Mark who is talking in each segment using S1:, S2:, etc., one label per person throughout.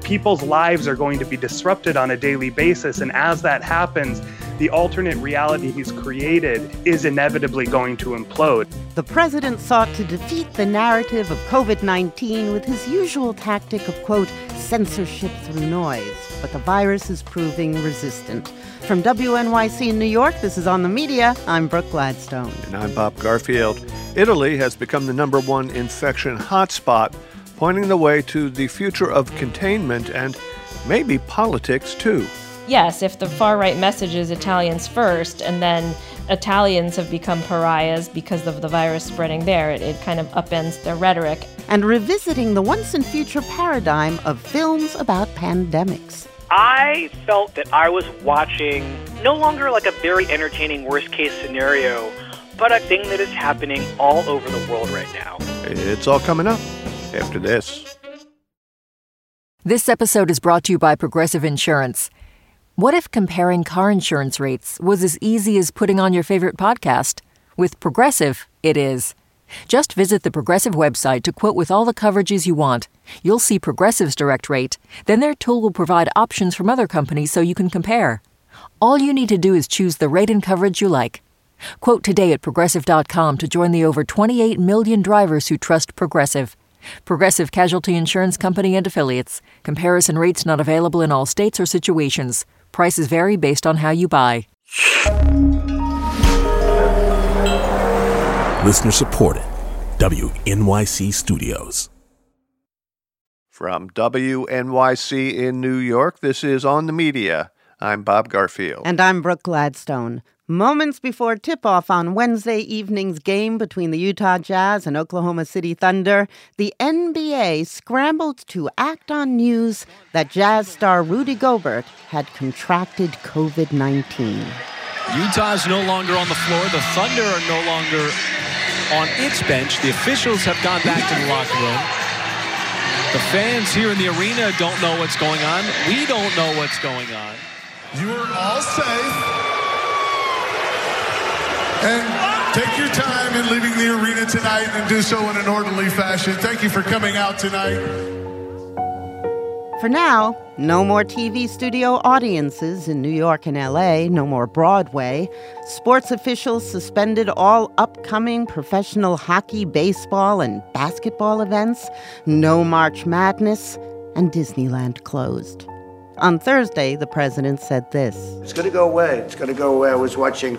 S1: people's lives are going to be disrupted on a daily basis. And as that happens, the alternate reality he's created is inevitably going to implode.
S2: The president sought to defeat the narrative of COVID-19 with his usual tactic of, quote, censorship through noise. But the virus is proving resistant. From WNYC in New York, this is On the Media. I'm Brooke Gladstone.
S3: And I'm Bob Garfield. Italy has become the #1 infection hotspot, pointing the way to the future of containment and maybe politics, too.
S4: Yes, if the far-right message is Italians first, and then Italians have become pariahs because of the virus spreading there, it kind of upends their rhetoric.
S2: And revisiting the once-and-future paradigm of films about pandemics.
S5: I felt that I was watching no longer like a very entertaining worst-case scenario, but a thing that is happening all over the world right now.
S3: It's all coming up after this.
S6: This episode is brought to you by Progressive Insurance. What if comparing car insurance rates was as easy as putting on your favorite podcast? With Progressive, it is. Just visit the Progressive website to quote with all the coverages you want. You'll see Progressive's direct rate. Then their tool will provide options from other companies so you can compare. All you need to do is choose the rate and coverage you like. Quote today at Progressive.com to join the over 28 million drivers who trust Progressive. Progressive Casualty Insurance Company and Affiliates. Comparison rates not available in all states or situations. Prices vary based on how you buy.
S7: Listener supported. WNYC Studios.
S3: From WNYC in New York, this is On the Media. I'm Bob Garfield.
S2: And I'm Brooke Gladstone. Moments before tip-off on Wednesday evening's game between the Utah Jazz and Oklahoma City Thunder, the NBA scrambled to act on news that Jazz star Rudy Gobert had contracted COVID-19.
S8: Utah's no longer on the floor. The Thunder are no longer on its bench. The officials have gone back to the locker room. The fans here in the arena don't know what's going on. We don't know what's going on.
S9: You are all safe. And take your time in leaving the arena tonight and do so in an orderly fashion. Thank you for coming out tonight.
S2: For now, no more TV studio audiences in New York and LA, no more Broadway. Sports officials suspended all upcoming professional hockey, baseball, and basketball events. No March Madness, and Disneyland closed. On Thursday, the president said this.
S10: It's going to go away. It's going to go away. I was watching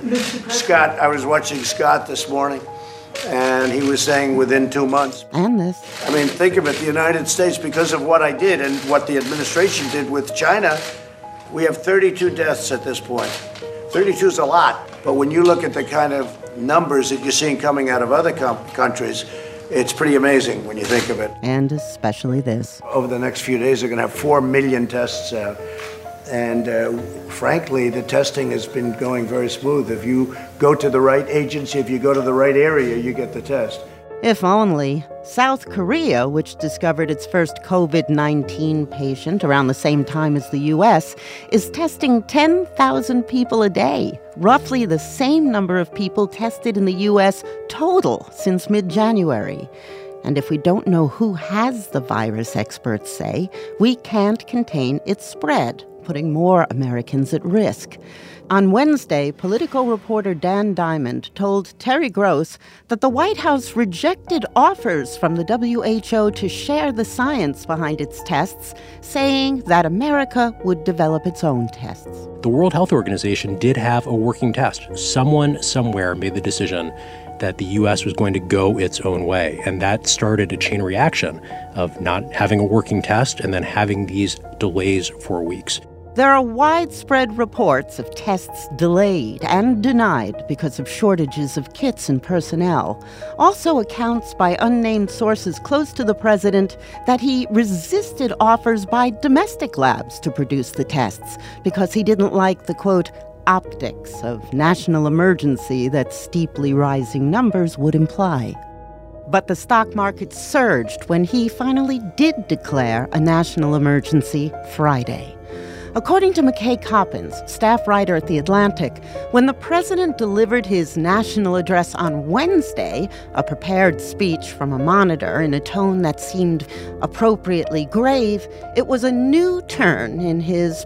S10: Scott this morning, and he was saying within 2 months.
S2: And this.
S10: I mean, think of it. The United States, because of what I did and what the administration did with China, we have 32 deaths at this point. 32 is a lot. But when you look at the kind of numbers that you're seeing coming out of other countries, it's pretty amazing when you think of it.
S2: And especially this.
S10: Over the next few days, they're going to have 4 million tests out. And frankly, the testing has been going very smooth. If you go to the right agency, if you go to the right area, you get the test.
S2: If only. South Korea, which discovered its first COVID-19 patient around the same time as the U.S., is testing 10,000 people a day, roughly the same number of people tested in the U.S. total since mid-January. And if we don't know who has the virus, experts say, we can't contain its spread, putting more Americans at risk. On Wednesday, political reporter Dan Diamond told Terry Gross that the White House rejected offers from the WHO to share the science behind its tests, saying that America would develop its own tests.
S11: The World Health Organization did have a working test. Someone somewhere made the decision that the U.S. was going to go its own way, and that started a chain reaction of not having a working test and then having these delays for weeks.
S2: There are widespread reports of tests delayed and denied because of shortages of kits and personnel. Also accounts by unnamed sources close to the president that he resisted offers by domestic labs to produce the tests because he didn't like the, quote, optics of national emergency that steeply rising numbers would imply. But the stock market surged when he finally did declare a national emergency Friday. According to McKay Coppins, staff writer at The Atlantic, when the president delivered his national address on Wednesday, a prepared speech from a monitor in a tone that seemed appropriately grave, it was a new turn in his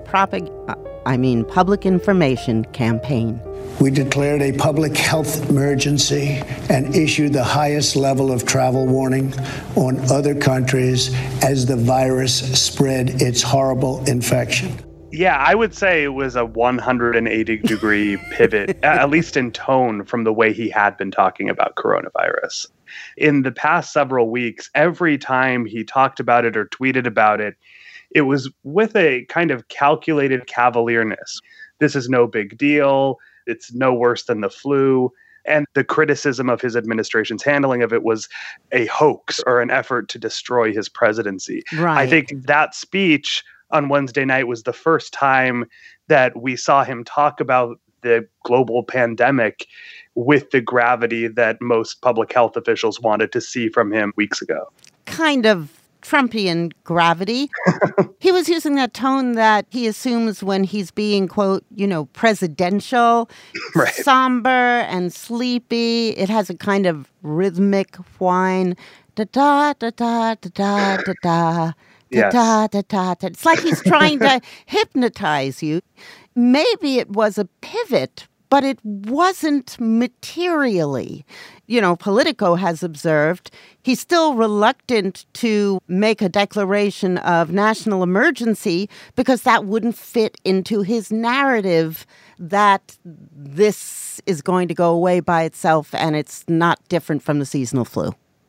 S2: public information campaign.
S10: We declared a public health emergency and issued the highest level of travel warning on other countries as the virus spread its horrible infection.
S1: Yeah, I would say it was a 180-degree pivot, at least in tone, from the way he had been talking about coronavirus. In the past several weeks, every time he talked about it or tweeted about it, it was with a kind of calculated cavalierness. This is no big deal. It's no worse than the flu. And the criticism of his administration's handling of it was a hoax or an effort to destroy his presidency.
S2: Right.
S1: I think that speech on Wednesday night was the first time that we saw him talk about the global pandemic with the gravity that most public health officials wanted to see from him weeks ago.
S2: Kind of Trumpian gravity. He was using that tone that he assumes when he's being, quote, presidential,
S1: right.
S2: Somber and sleepy. It has a kind of rhythmic whine. Da-da, da-da, da-da, da-da.
S1: Yes.
S2: Da, da, da, da. It's like he's trying to hypnotize you. Maybe it was a pivot, but it wasn't materially. Politico has observed he's still reluctant to make a declaration of national emergency because that wouldn't fit into his narrative that this is going to go away by itself and it's not different from the seasonal flu.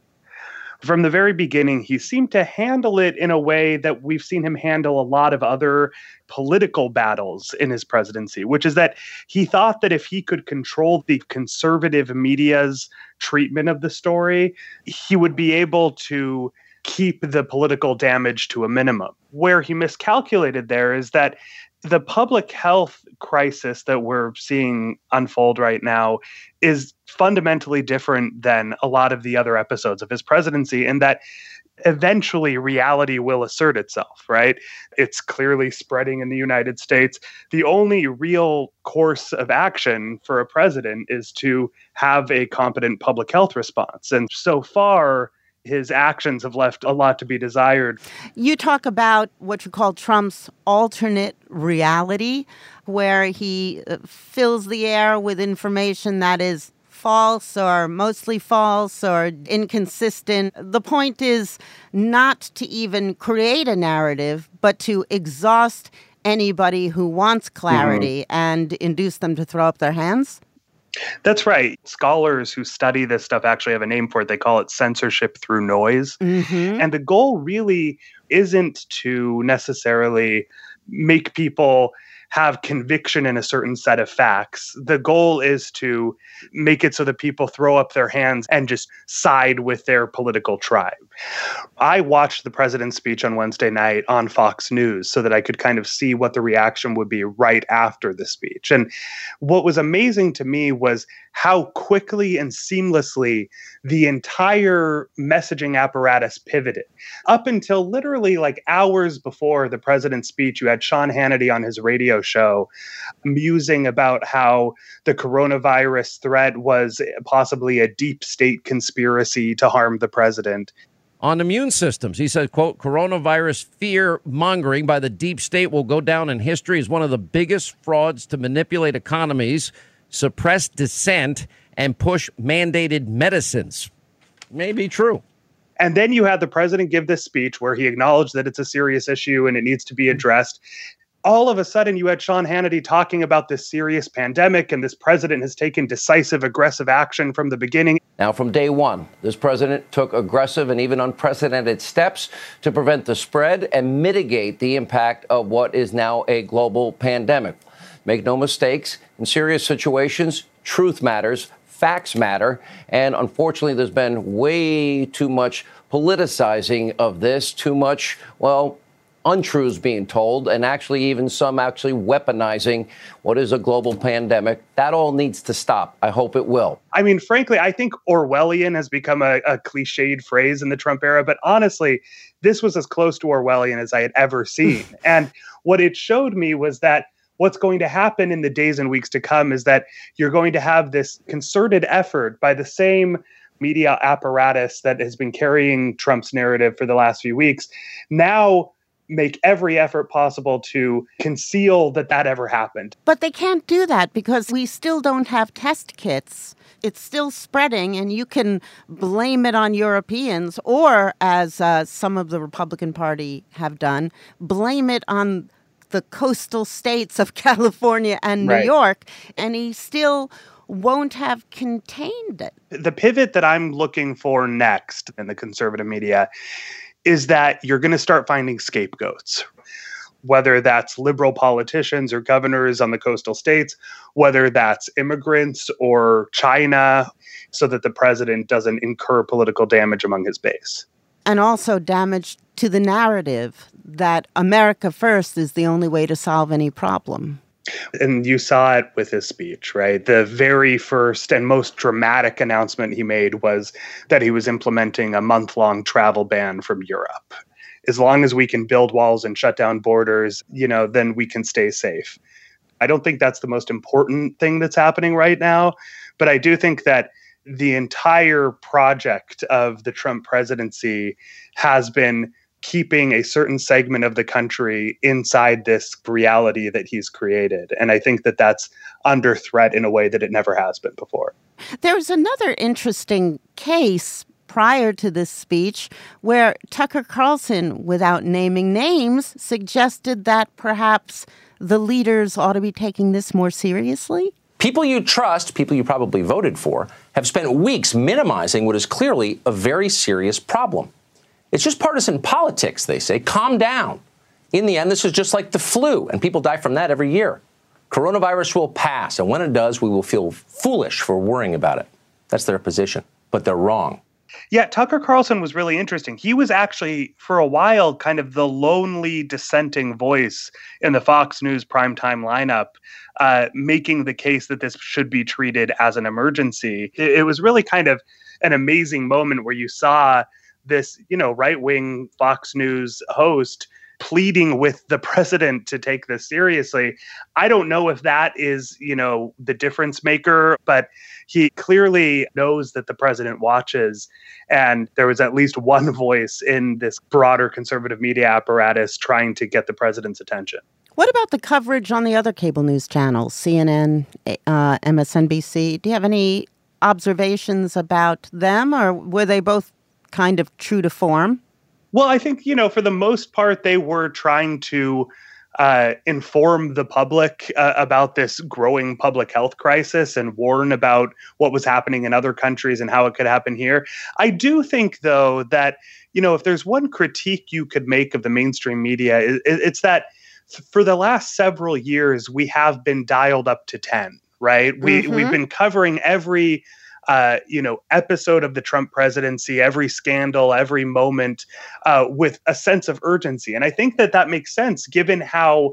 S1: From the very beginning, he seemed to handle it in a way that we've seen him handle a lot of other political battles in his presidency, which is that he thought that if he could control the conservative media's treatment of the story, he would be able to keep the political damage to a minimum. Where he miscalculated there is that the public health crisis that we're seeing unfold right now is fundamentally different than a lot of the other episodes of his presidency, in that eventually reality will assert itself, right? It's clearly spreading in the United States. The only real course of action for a president is to have a competent public health response. And so far, his actions have left a lot to be desired.
S2: You talk about what you call Trump's alternate reality, where he fills the air with information that is false or mostly false or inconsistent. The point is not to even create a narrative, but to exhaust anybody who wants clarity and induce them to throw up their hands.
S1: That's right. Scholars who study this stuff actually have a name for it. They call it censorship through noise. And the goal really isn't to necessarily make people have conviction in a certain set of facts. The goal is to make it so that people throw up their hands and just side with their political tribe. I watched the president's speech on Wednesday night on Fox News so that I could kind of see what the reaction would be right after the speech. And what was amazing to me was how quickly and seamlessly the entire messaging apparatus pivoted. Up until literally like hours before the president's speech, you had Sean Hannity on his radio show musing about how the coronavirus threat was possibly a deep state conspiracy to harm the president.
S12: On immune systems, he said, quote, coronavirus fear-mongering by the deep state will go down in history as one of the biggest frauds to manipulate economies, suppress dissent, and push mandated medicines. May be true.
S1: And then you had the president give this speech where he acknowledged that it's a serious issue and it needs to be addressed. All of a sudden, you had Sean Hannity talking about this serious pandemic, and this president has taken decisive, aggressive action from the beginning.
S13: Now, from day one, this president took aggressive and even unprecedented steps to prevent the spread and mitigate the impact of what is now a global pandemic. Make no mistakes, in serious situations, truth matters, facts matter, and unfortunately, there's been way too much politicizing of this, too much, well, untruths being told, and actually even some actually weaponizing what is a global pandemic. That all needs to stop. I hope it will.
S1: I mean, frankly, I think Orwellian has become a cliched phrase in the Trump era, but honestly, this was as close to Orwellian as I had ever seen. And what it showed me was that what's going to happen in the days and weeks to come is that you're going to have this concerted effort by the same media apparatus that has been carrying Trump's narrative for the last few weeks, now make every effort possible to conceal that ever happened.
S2: But they can't do that because we still don't have test kits. It's still spreading, and you can blame it on Europeans or, as some of the Republican Party have done, blame it on the coastal states of California and New York, and he still won't have contained it.
S1: The pivot that I'm looking for next in the conservative media is that you're going to start finding scapegoats, whether that's liberal politicians or governors on the coastal states, whether that's immigrants or China, so that the president doesn't incur political damage among his base.
S2: And also damage to the narrative that America first is the only way to solve any problem.
S1: And you saw it with his speech, right? The very first and most dramatic announcement he made was that he was implementing a month-long travel ban from Europe. As long as we can build walls and shut down borders, then we can stay safe. I don't think that's the most important thing that's happening right now, but I do think that the entire project of the Trump presidency has been keeping a certain segment of the country inside this reality that he's created. And I think that that's under threat in a way that it never has been before.
S2: There's another interesting case prior to this speech where Tucker Carlson, without naming names, suggested that perhaps the leaders ought to be taking this more seriously.
S14: People you trust, people you probably voted for, have spent weeks minimizing what is clearly a very serious problem. It's just partisan politics, they say. Calm down. In the end, this is just like the flu, and people die from that every year. Coronavirus will pass, and when it does, we will feel foolish for worrying about it. That's their position, but they're wrong.
S1: Yeah, Tucker Carlson was really interesting. He was actually, for a while, kind of the lonely dissenting voice in the Fox News primetime lineup, making the case that this should be treated as an emergency. It was really kind of an amazing moment where you saw this, right-wing Fox News host pleading with the president to take this seriously. I don't know if that is, the difference maker, but he clearly knows that the president watches. And there was at least one voice in this broader conservative media apparatus trying to get the president's attention.
S2: What about the coverage on the other cable news channels, CNN, MSNBC? Do you have any observations about them, or were they both kind of true to form?
S1: Well, I think, for the most part, they were trying to inform the public about this growing public health crisis and warn about what was happening in other countries and how it could happen here. I do think, though, that, if there's one critique you could make of the mainstream media, it's that for the last several years, we have been dialed up to 10, right? We've been covering every episode of the Trump presidency, every scandal, every moment with a sense of urgency. And I think that makes sense given how,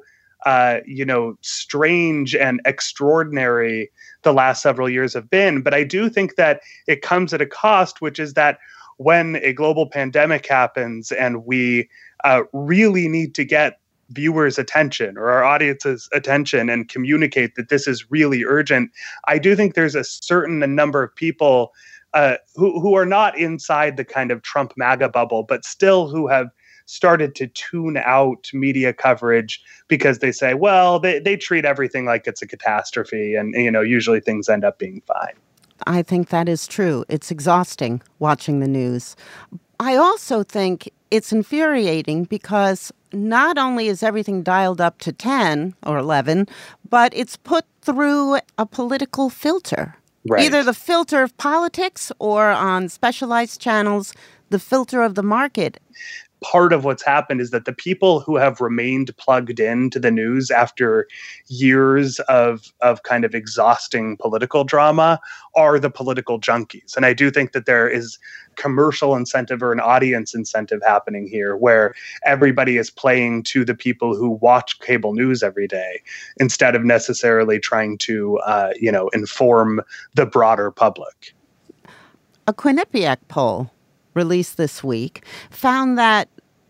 S1: strange and extraordinary the last several years have been. But I do think that it comes at a cost, which is that when a global pandemic happens and we really need to get viewers' attention or our audience's attention and communicate that this is really urgent, I do think there's a certain number of people who are not inside the kind of Trump MAGA bubble, but still who have started to tune out media coverage because they say, well, they treat everything like it's a catastrophe and, usually things end up being fine.
S2: I think that is true. It's exhausting watching the news. I also think it's infuriating because not only is everything dialed up to 10 or 11, but it's put through a political filter. Right. Either the filter of politics or on specialized channels, the filter of the market.
S1: part of what's happened is that the people who have remained plugged into the news after years of kind of exhausting political drama are the political junkies. And I do think that there is commercial incentive or an audience incentive happening here where everybody is playing to the people who watch cable news every day instead of necessarily trying to, inform the broader public.
S2: A Quinnipiac poll released this week found that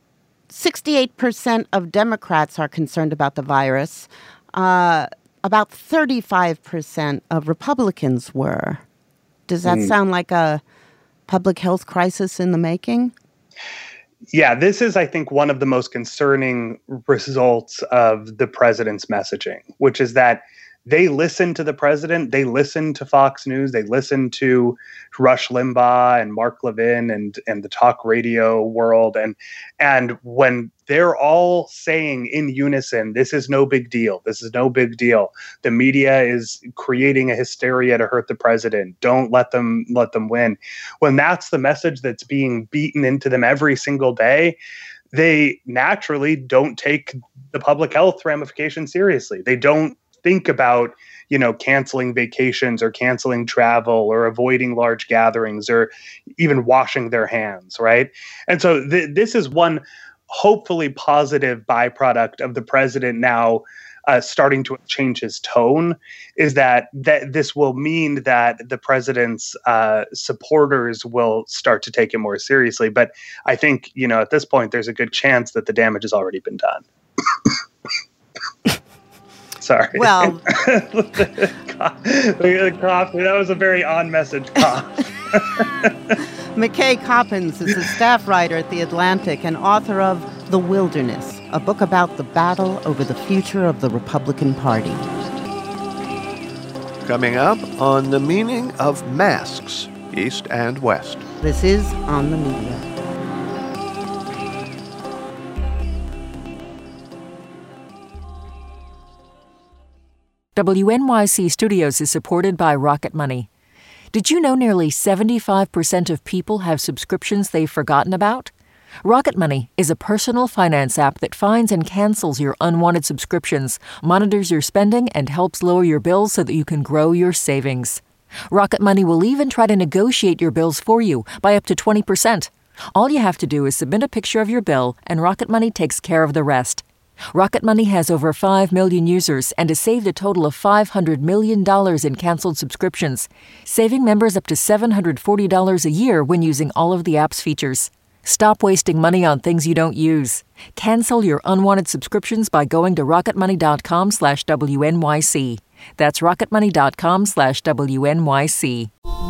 S2: 68% of Democrats are concerned about the virus. About 35% of Republicans were. Does that sound like a public health crisis in the making?
S1: Yeah, this is, I think, one of the most concerning results of the president's messaging, which is that they listen to the president, they listen to Fox News, they listen to Rush Limbaugh and Mark Levin and the talk radio world. And when they're all saying in unison, this is no big deal, this is no big deal, the media is creating a hysteria to hurt the president, don't let them win. When that's the message that's being beaten into them every single day, they naturally don't take the public health ramifications seriously. They don't think about, canceling vacations or canceling travel or avoiding large gatherings or even washing their hands, right? And so this is one hopefully positive byproduct of the president now starting to change his tone, is that this will mean that the president's supporters will start to take it more seriously. But I think, at this point, there's a good chance that the damage has already been done. Sorry.
S2: Well,
S1: the cough. That was a very on-message cough.
S2: McKay Coppins is a staff writer at The Atlantic and author of The Wilderness, a book about the battle over the future of the Republican Party.
S3: Coming up on the meaning of masks, East and West.
S2: This is On the Media.
S6: WNYC Studios is supported by Rocket Money. Did you know nearly 75% of people have subscriptions they've forgotten about? Rocket Money is a personal finance app that finds and cancels your unwanted subscriptions, monitors your spending, and helps lower your bills so that you can grow your savings. Rocket Money will even try to negotiate your bills for you by up to 20%. All you have to do is submit a picture of your bill, and Rocket Money takes care of the rest. Rocket Money has over 5 million users and has saved a total of $500 million in canceled subscriptions, saving members up to $740 a year when using all of the app's features. Stop wasting money on things you don't use. Cancel your unwanted subscriptions by going to rocketmoney.com/WNYC. That's rocketmoney.com/WNYC.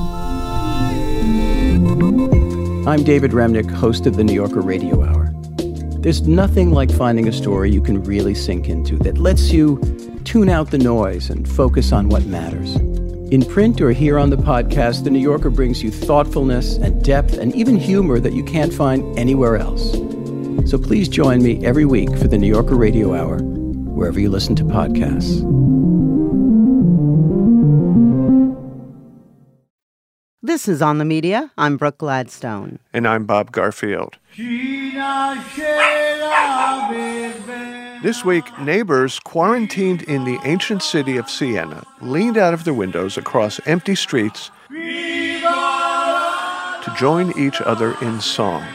S15: I'm David Remnick, host of the New Yorker Radio Hour. There's nothing like finding a story you can really sink into that lets you tune out the noise and focus on what matters. In print or here on the podcast, The New Yorker brings you thoughtfulness and depth and even humor that you can't find anywhere else. So please join me every week for the New Yorker Radio Hour, wherever you listen to podcasts.
S2: This is On the Media. I'm Brooke Gladstone.
S3: And I'm Bob Garfield. This week, neighbors quarantined in the ancient city of Siena leaned out of their windows across empty streets to join each other in song.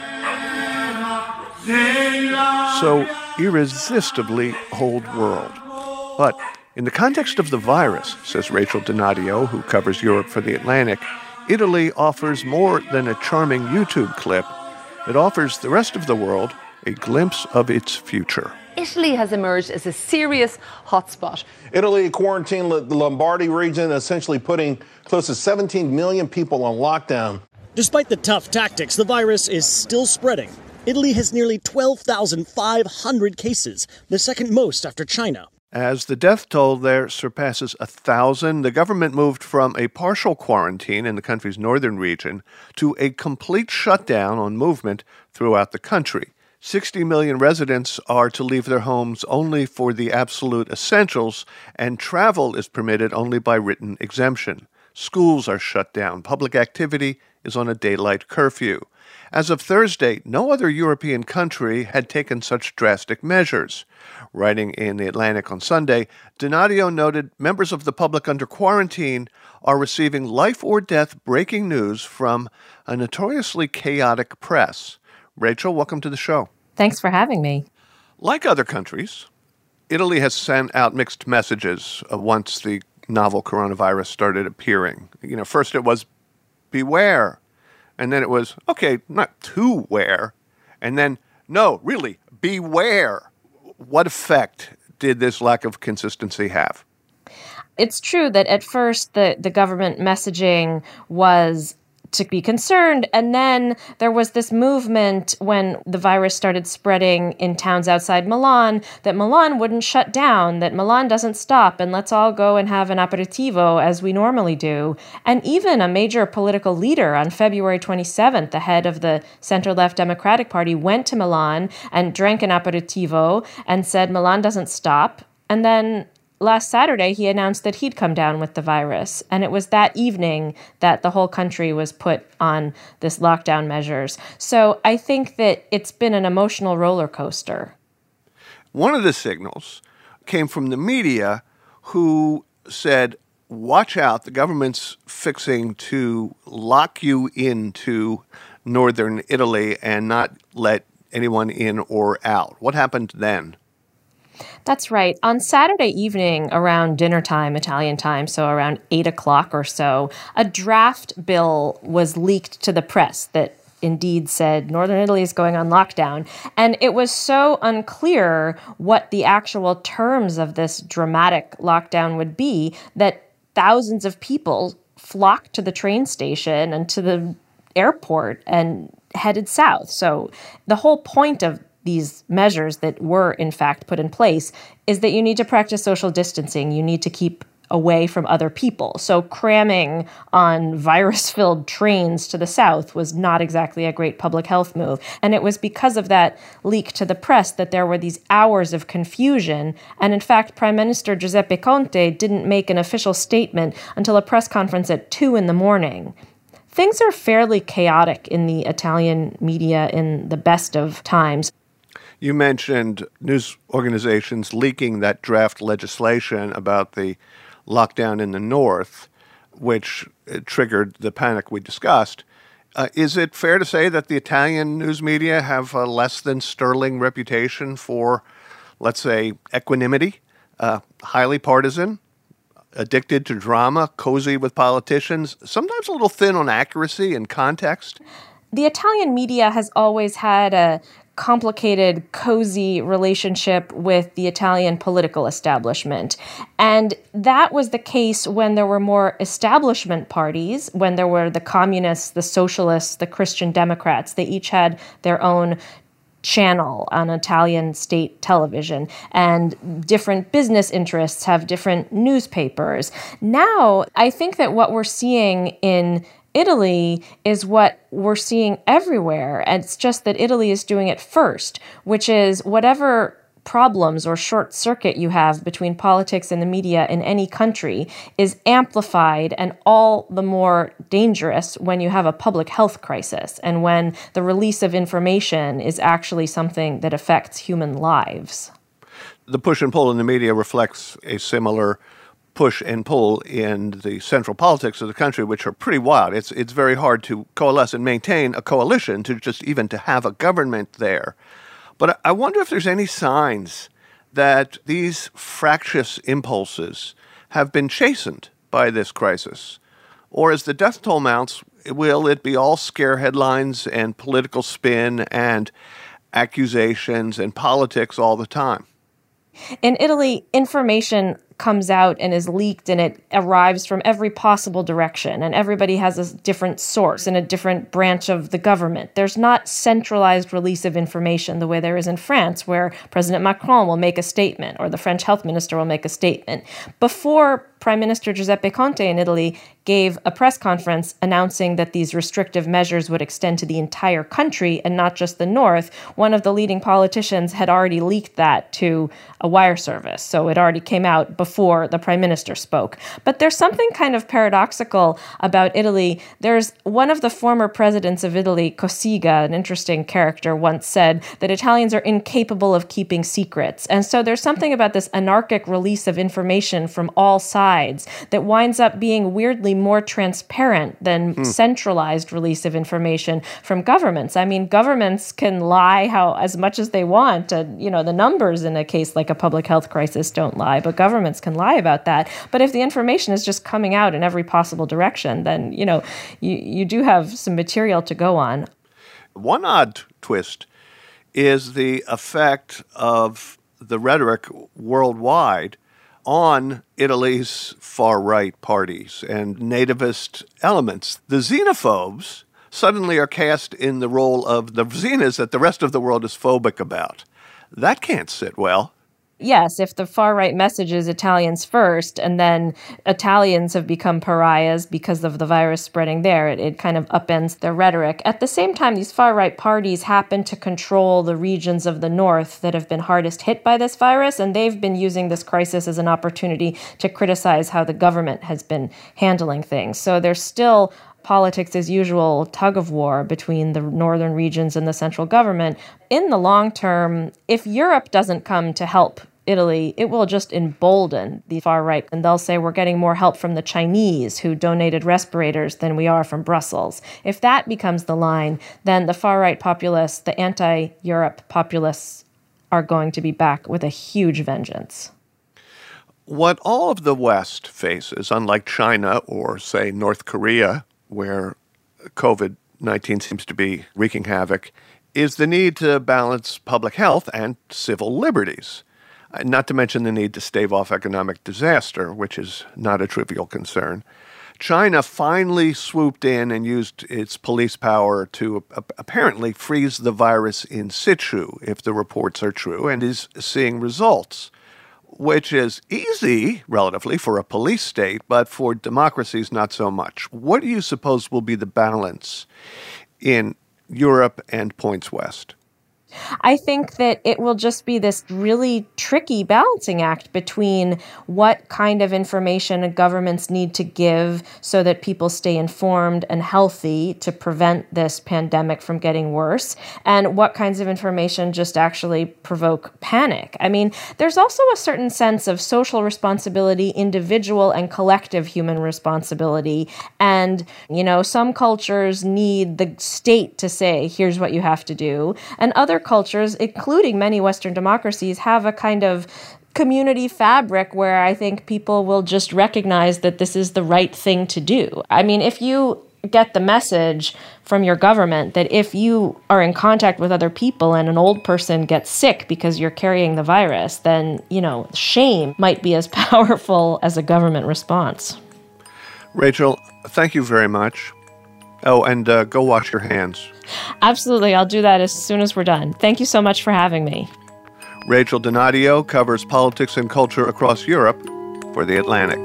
S3: So irresistibly old world. But in the context of the virus, says Rachel Donadio, who covers Europe for The Atlantic, Italy offers more than a charming YouTube clip. It offers the rest of the world a glimpse of its future.
S16: Italy has emerged as a serious hotspot.
S17: Italy quarantined the Lombardy region, essentially putting close to 17 million people on lockdown.
S18: Despite the tough tactics, the virus is still spreading. Italy has nearly 12,500 cases, the second most after China.
S3: As the death toll there surpasses 1,000, the government moved from a partial quarantine in the country's northern region to a complete shutdown on movement throughout the country. 60 million residents are to leave their homes only for the absolute essentials, and travel is permitted only by written exemption. Schools are shut down. Public activity is on a daylight curfew. As of Thursday, no other European country had taken such drastic measures. Writing in The Atlantic on Sunday, Donadio noted members of the public under quarantine are receiving life-or-death breaking news from a notoriously chaotic press. Rachel, welcome to the show.
S4: Thanks for having me.
S3: Like other countries, Italy has sent out mixed messages once the novel coronavirus started appearing. First it was beware, and then it was, okay, not to wear, and then, no, really, beware. What effect did this lack of consistency have?
S4: It's true that at first the government messaging was to be concerned, and then there was this movement when the virus started spreading in towns outside Milan that Milan wouldn't shut down, that Milan doesn't stop, and let's all go and have an aperitivo as we normally do. And even a major political leader on February 27th, the head of the center-left Democratic Party, went to Milan and drank an aperitivo and said Milan doesn't stop. And then last Saturday, he announced that he'd come down with the virus, and it was that evening that the whole country was put on this lockdown measures. So I think that it's been an emotional roller coaster.
S3: One of the signals came from the media, who said, watch out, the government's fixing to lock you into northern Italy and not let anyone in or out. What happened then?
S4: That's right. On Saturday evening around dinner time, Italian time, so around 8 o'clock or so, a draft bill was leaked to the press that indeed said Northern Italy is going on lockdown. And it was so unclear what the actual terms of this dramatic lockdown would be that thousands of people flocked to the train station and to the airport and headed south. So the whole point of these measures that were, in fact, put in place is that you need to practice social distancing. You need to keep away from other people. So cramming on virus-filled trains to the south was not exactly a great public health move. And it was because of that leak to the press that there were these hours of confusion. And in fact, Prime Minister Giuseppe Conte didn't make an official statement until a press conference at 2 a.m. Things are fairly chaotic in the Italian media in the best of times.
S3: You mentioned news organizations leaking that draft legislation about the lockdown in the north, which triggered the panic we discussed. Is it fair to say that the Italian news media have a less than sterling reputation for, let's say, equanimity, highly partisan, addicted to drama, cozy with politicians, sometimes a little thin on accuracy and context?
S4: The Italian media has always had a complicated, cozy relationship with the Italian political establishment. And that was the case when there were more establishment parties, when there were the communists, the socialists, the Christian Democrats. They each had their own channel on Italian state television, and different business interests have different newspapers. Now, I think that what we're seeing in Italy is what we're seeing everywhere. And it's just that Italy is doing it first, which is whatever problems or short circuit you have between politics and the media in any country is amplified and all the more dangerous when you have a public health crisis and when the release of information is actually something that affects human lives.
S3: The push and pull in the media reflects a similar push and pull in the central politics of the country, which are pretty wild. It's very hard to coalesce and maintain a coalition, to just even to have a government there. But I wonder if there's any signs that these fractious impulses have been chastened by this crisis. Or as the death toll mounts, will it be all scare headlines and political spin and accusations and politics all the time?
S4: In Italy, information comes out and is leaked, and it arrives from every possible direction, and everybody has a different source in a different branch of the government. There's not centralized release of information the way there is in France, where President Macron will make a statement or the French health minister will make a statement. Before Prime Minister Giuseppe Conte in Italy gave a press conference announcing that these restrictive measures would extend to the entire country and not just the north, one of the leading politicians had already leaked that to a wire service. So it already came out before the prime minister spoke. But there's something kind of paradoxical about Italy. There's one of the former presidents of Italy, Cossiga, an interesting character, once said that Italians are incapable of keeping secrets. And so there's something about this anarchic release of information from all sides that winds up being weirdly more transparent than centralized release of information from governments. I mean, governments can lie as much as they want. The numbers in a case like a public health crisis don't lie, but governments can lie about that. But if the information is just coming out in every possible direction, then, you do have some material to go on.
S3: One odd twist is the effect of the rhetoric worldwide on Italy's far-right parties and nativist elements. The xenophobes suddenly are cast in the role of the xenas that the rest of the world is phobic about. That can't sit well.
S4: Yes, if the far-right message is Italians first, and then Italians have become pariahs because of the virus spreading there, it kind of upends the rhetoric. At the same time, these far-right parties happen to control the regions of the north that have been hardest hit by this virus, and they've been using this crisis as an opportunity to criticize how the government has been handling things. So there's still politics as usual, tug of war between the northern regions and the central government. In the long term, if Europe doesn't come to help Italy, it will just embolden the far right. And they'll say we're getting more help from the Chinese who donated respirators than we are from Brussels. If that becomes the line, then the far right populists, the anti-Europe populists, are going to be back with a huge vengeance.
S3: What all of the West faces, unlike China or, say, North Korea, where COVID-19 seems to be wreaking havoc, is the need to balance public health and civil liberties. Not to mention the need to stave off economic disaster, which is not a trivial concern. China finally swooped in and used its police power to apparently freeze the virus in situ, if the reports are true, and is seeing results, which is easy, relatively, for a police state, but for democracies, not so much. What do you suppose will be the balance in Europe and points west?
S4: I think that it will just be this really tricky balancing act between what kind of information governments need to give so that people stay informed and healthy to prevent this pandemic from getting worse, and what kinds of information just actually provoke panic. I mean, there's also a certain sense of social responsibility, individual and collective human responsibility. And, some cultures need the state to say, here's what you have to do. And other cultures, including many Western democracies, have a kind of community fabric where I think people will just recognize that this is the right thing to do. I mean, if you get the message from your government that if you are in contact with other people and an old person gets sick because you're carrying the virus, then, shame might be as powerful as a government response.
S3: Rachel, thank you very much. Oh, and go wash your hands.
S4: Absolutely. I'll do that as soon as we're done. Thank you so much for having me.
S3: Rachel Donadio covers politics and culture across Europe for The Atlantic.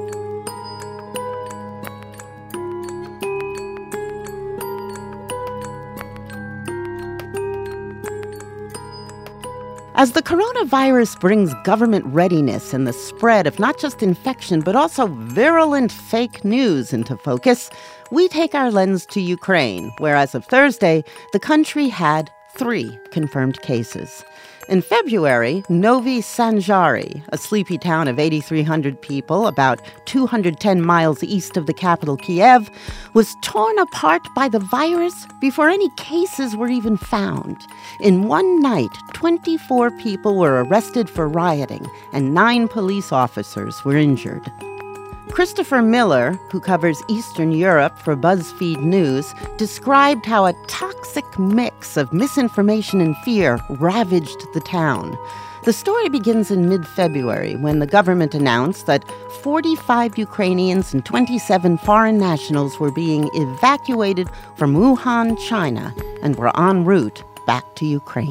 S2: As the coronavirus brings government readiness and the spread of not just infection, but also virulent fake news into focus, we take our lens to Ukraine, where as of Thursday, the country had 3 confirmed cases. In February, Novi Sanjari, a sleepy town of 8,300 people about 210 miles east of the capital Kiev, was torn apart by the virus before any cases were even found. In one night, 24 people were arrested for rioting and 9 police officers were injured. Christopher Miller, who covers Eastern Europe for BuzzFeed News, described how a toxic mix of misinformation and fear ravaged the town. The story begins in mid-February when the government announced that 45 Ukrainians and 27 foreign nationals were being evacuated from Wuhan, China, and were en route back to Ukraine.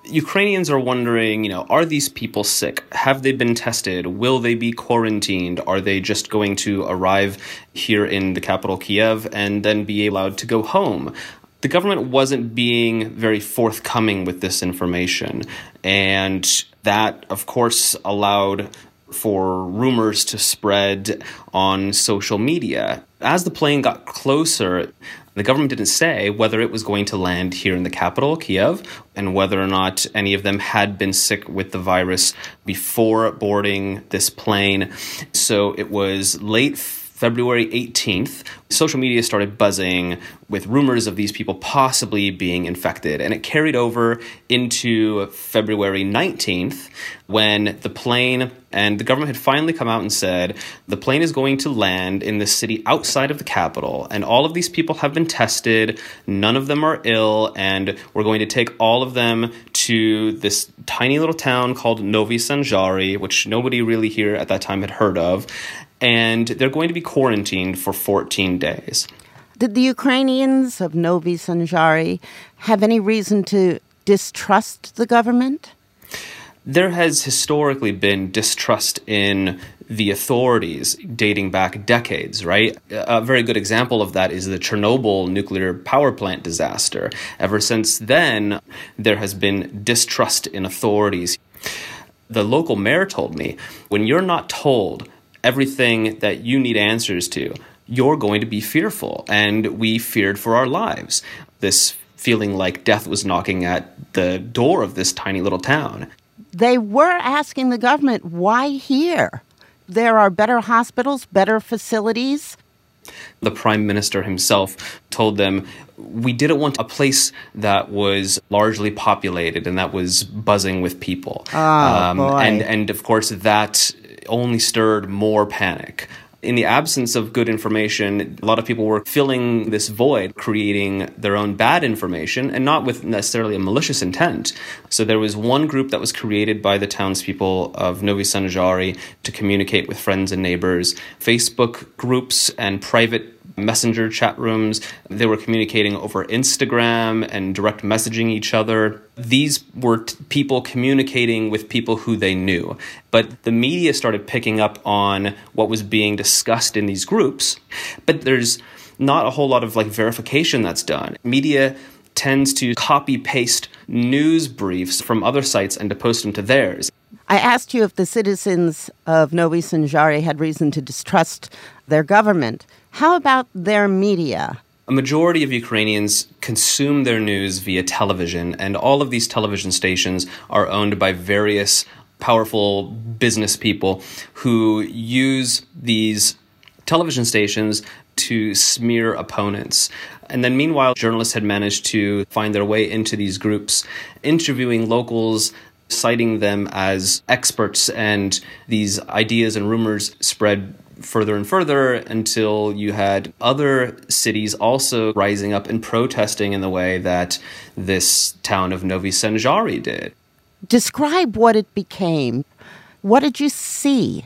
S19: Ukrainians are wondering, are these people sick? Have they been tested? Will they be quarantined? Are they just going to arrive here in the capital, Kiev, and then be allowed to go home? The government wasn't being very forthcoming with this information, and that, of course, allowed for rumors to spread on social media. As the plane got closer, the government didn't say whether it was going to land here in the capital, Kiev, and whether or not any of them had been sick with the virus before boarding this plane. So it was late February 18th, social media started buzzing with rumors of these people possibly being infected. And it carried over into February 19th when the plane and the government had finally come out and said the plane is going to land in the city outside of the capital. And all of these people have been tested. None of them are ill. And we're going to take all of them to this tiny little town called Novi Sanzhari, which nobody really here at that time had heard of. And they're going to be quarantined for 14 days.
S2: Did the Ukrainians of Novi Sanzhari have any reason to distrust the government?
S19: There has historically been distrust in the authorities dating back decades, right? A very good example of that is the Chernobyl nuclear power plant disaster. Ever since then, there has been distrust in authorities. The local mayor told me, when you're not told everything that you need answers to, you're going to be fearful. And we feared for our lives. This feeling like death was knocking at the door of this tiny little town.
S2: They were asking the government, why here? There are better hospitals, better facilities.
S19: The prime minister himself told them, we didn't want a place that was largely populated and that was buzzing with people. And of course, that only stirred more panic. In the absence of good information, a lot of people were filling this void, creating their own bad information, and not with necessarily a malicious intent. So there was one group that was created by the townspeople of Novi Sanzhari to communicate with friends and neighbors, Facebook groups and private messenger chat rooms. They were communicating over Instagram and direct messaging each other. These were people communicating with people who they knew. But the media started picking up on what was being discussed in these groups. But there's not a whole lot of verification that's done. Media tends to copy-paste news briefs from other sites and to post them to theirs.
S2: I asked you if the citizens of Novi Sanzhari had reason to distrust their government. How about their media?
S19: A majority of Ukrainians consume their news via television, and all of these television stations are owned by various powerful business people who use these television stations to smear opponents. And then meanwhile, journalists had managed to find their way into these groups, interviewing locals, citing them as experts, and these ideas and rumors spread further and further until you had other cities also rising up and protesting in the way that this town of Novi Sanzhari did.
S2: Describe what it became. What did you see?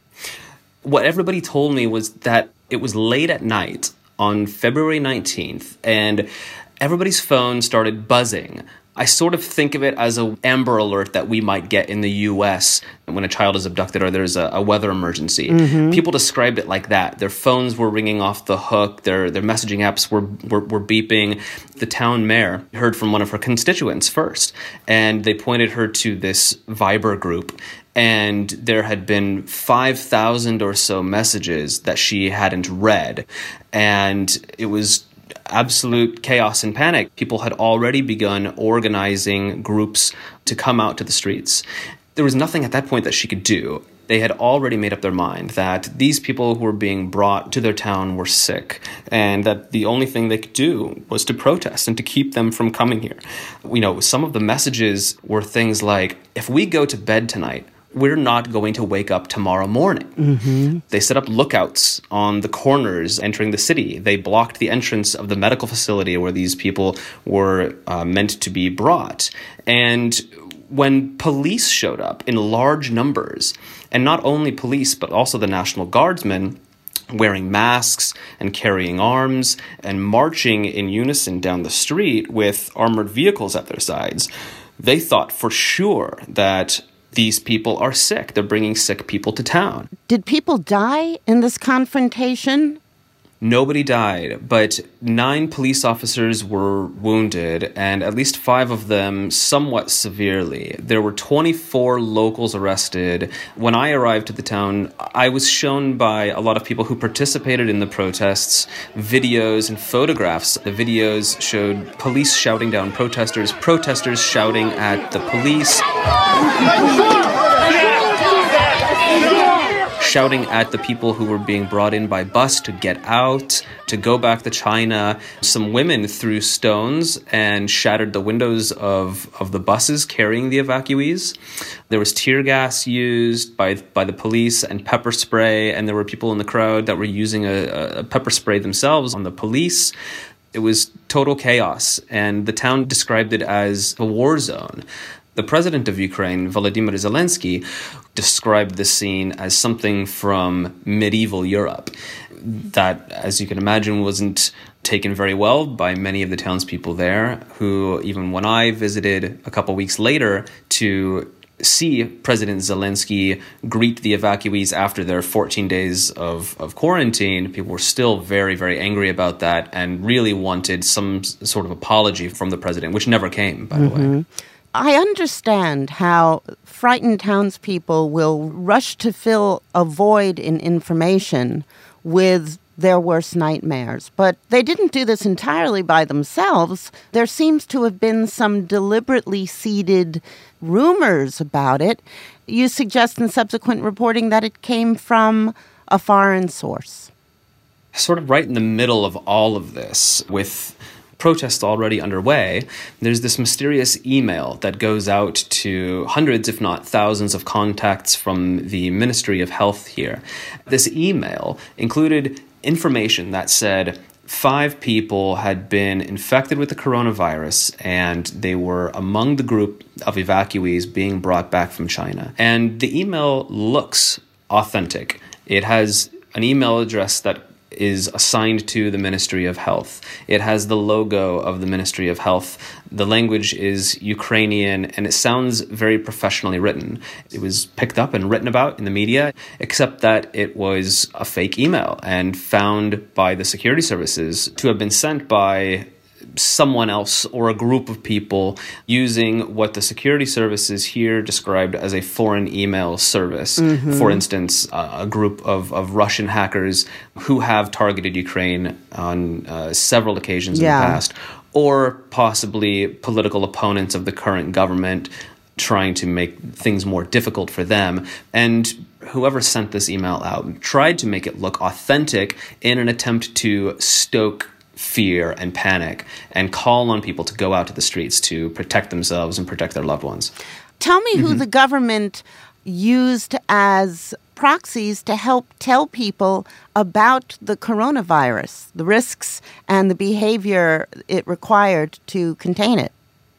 S19: What everybody told me was that it was late at night on February 19th, and everybody's phone started buzzing. I sort of think of it as an Amber Alert that we might get in the U.S. when a child is abducted or there's a weather emergency. Mm-hmm. People described it like that. Their phones were ringing off the hook. Their messaging apps were beeping. The town mayor heard from one of her constituents first, and they pointed her to this Viber group. And there had been 5,000 or so messages that she hadn't read. And it was absolute chaos and panic. People had already begun organizing groups to come out to the streets. There was nothing at that point that she could do. They had already made up their mind that these people who were being brought to their town were sick, and that the only thing they could do was to protest and to keep them from coming here. Some of the messages were things like, if we go to bed tonight, we're not going to wake up tomorrow morning. Mm-hmm. They set up lookouts on the corners entering the city. They blocked the entrance of the medical facility where these people were meant to be brought. And when police showed up in large numbers, and not only police, but also the National Guardsmen, wearing masks and carrying arms and marching in unison down the street with armored vehicles at their sides, They thought for sure that these people are sick. They're bringing sick people to town.
S2: Did people die in this confrontation?
S19: Nobody died, but 9 police officers were wounded, and at least 5 of them somewhat severely. There were 24 locals arrested. When I arrived to the town, I was shown by a lot of people who participated in the protests videos and photographs. The videos showed police shouting down protesters, protesters shouting at the police, shouting at the people who were being brought in by bus to get out, to go back to China. Some women threw stones and shattered the windows of the buses carrying the evacuees. There was tear gas used by the police and pepper spray, and there were people in the crowd that were using a pepper spray themselves on the police. It was total chaos, and the town described it as a war zone. The president of Ukraine, Volodymyr Zelensky, described the scene as something from medieval Europe. That, as you can imagine, wasn't taken very well by many of the townspeople there, who, even when I visited a couple weeks later to see President Zelensky greet the evacuees after their 14 days of quarantine, people were still very, very angry about that and really wanted some sort of apology from the president, which never came, by the way.
S2: I understand how frightened townspeople will rush to fill a void in information with their worst nightmares. But they didn't do this entirely by themselves. There seems to have been some deliberately seeded rumors about it. You suggest in subsequent reporting that it came from a foreign source.
S19: Sort of right in the middle of all of this, with protests already underway, there's this mysterious email that goes out to hundreds, if not thousands, of contacts from the Ministry of Health here. This email included information that said 5 people had been infected with the coronavirus, and they were among the group of evacuees being brought back from China. And the email looks authentic. It has an email address that is assigned to the Ministry of Health. It has the logo of the Ministry of Health. The language is Ukrainian, and it sounds very professionally written. It was picked up and written about in the media, except that it was a fake email and found by the security services to have been sent by someone else or a group of people using what the security services here described as a foreign email service. For instance, a group of Russian hackers who have targeted Ukraine on several occasions in the past, or possibly political opponents of the current government trying to make things more difficult for them. And whoever sent this email out tried to make it look authentic in an attempt to stoke fear and panic and call on people to go out to the streets to protect themselves and protect their loved ones.
S2: Tell me who the government used as proxies to help tell people about the coronavirus, the risks and the behavior it required to contain it.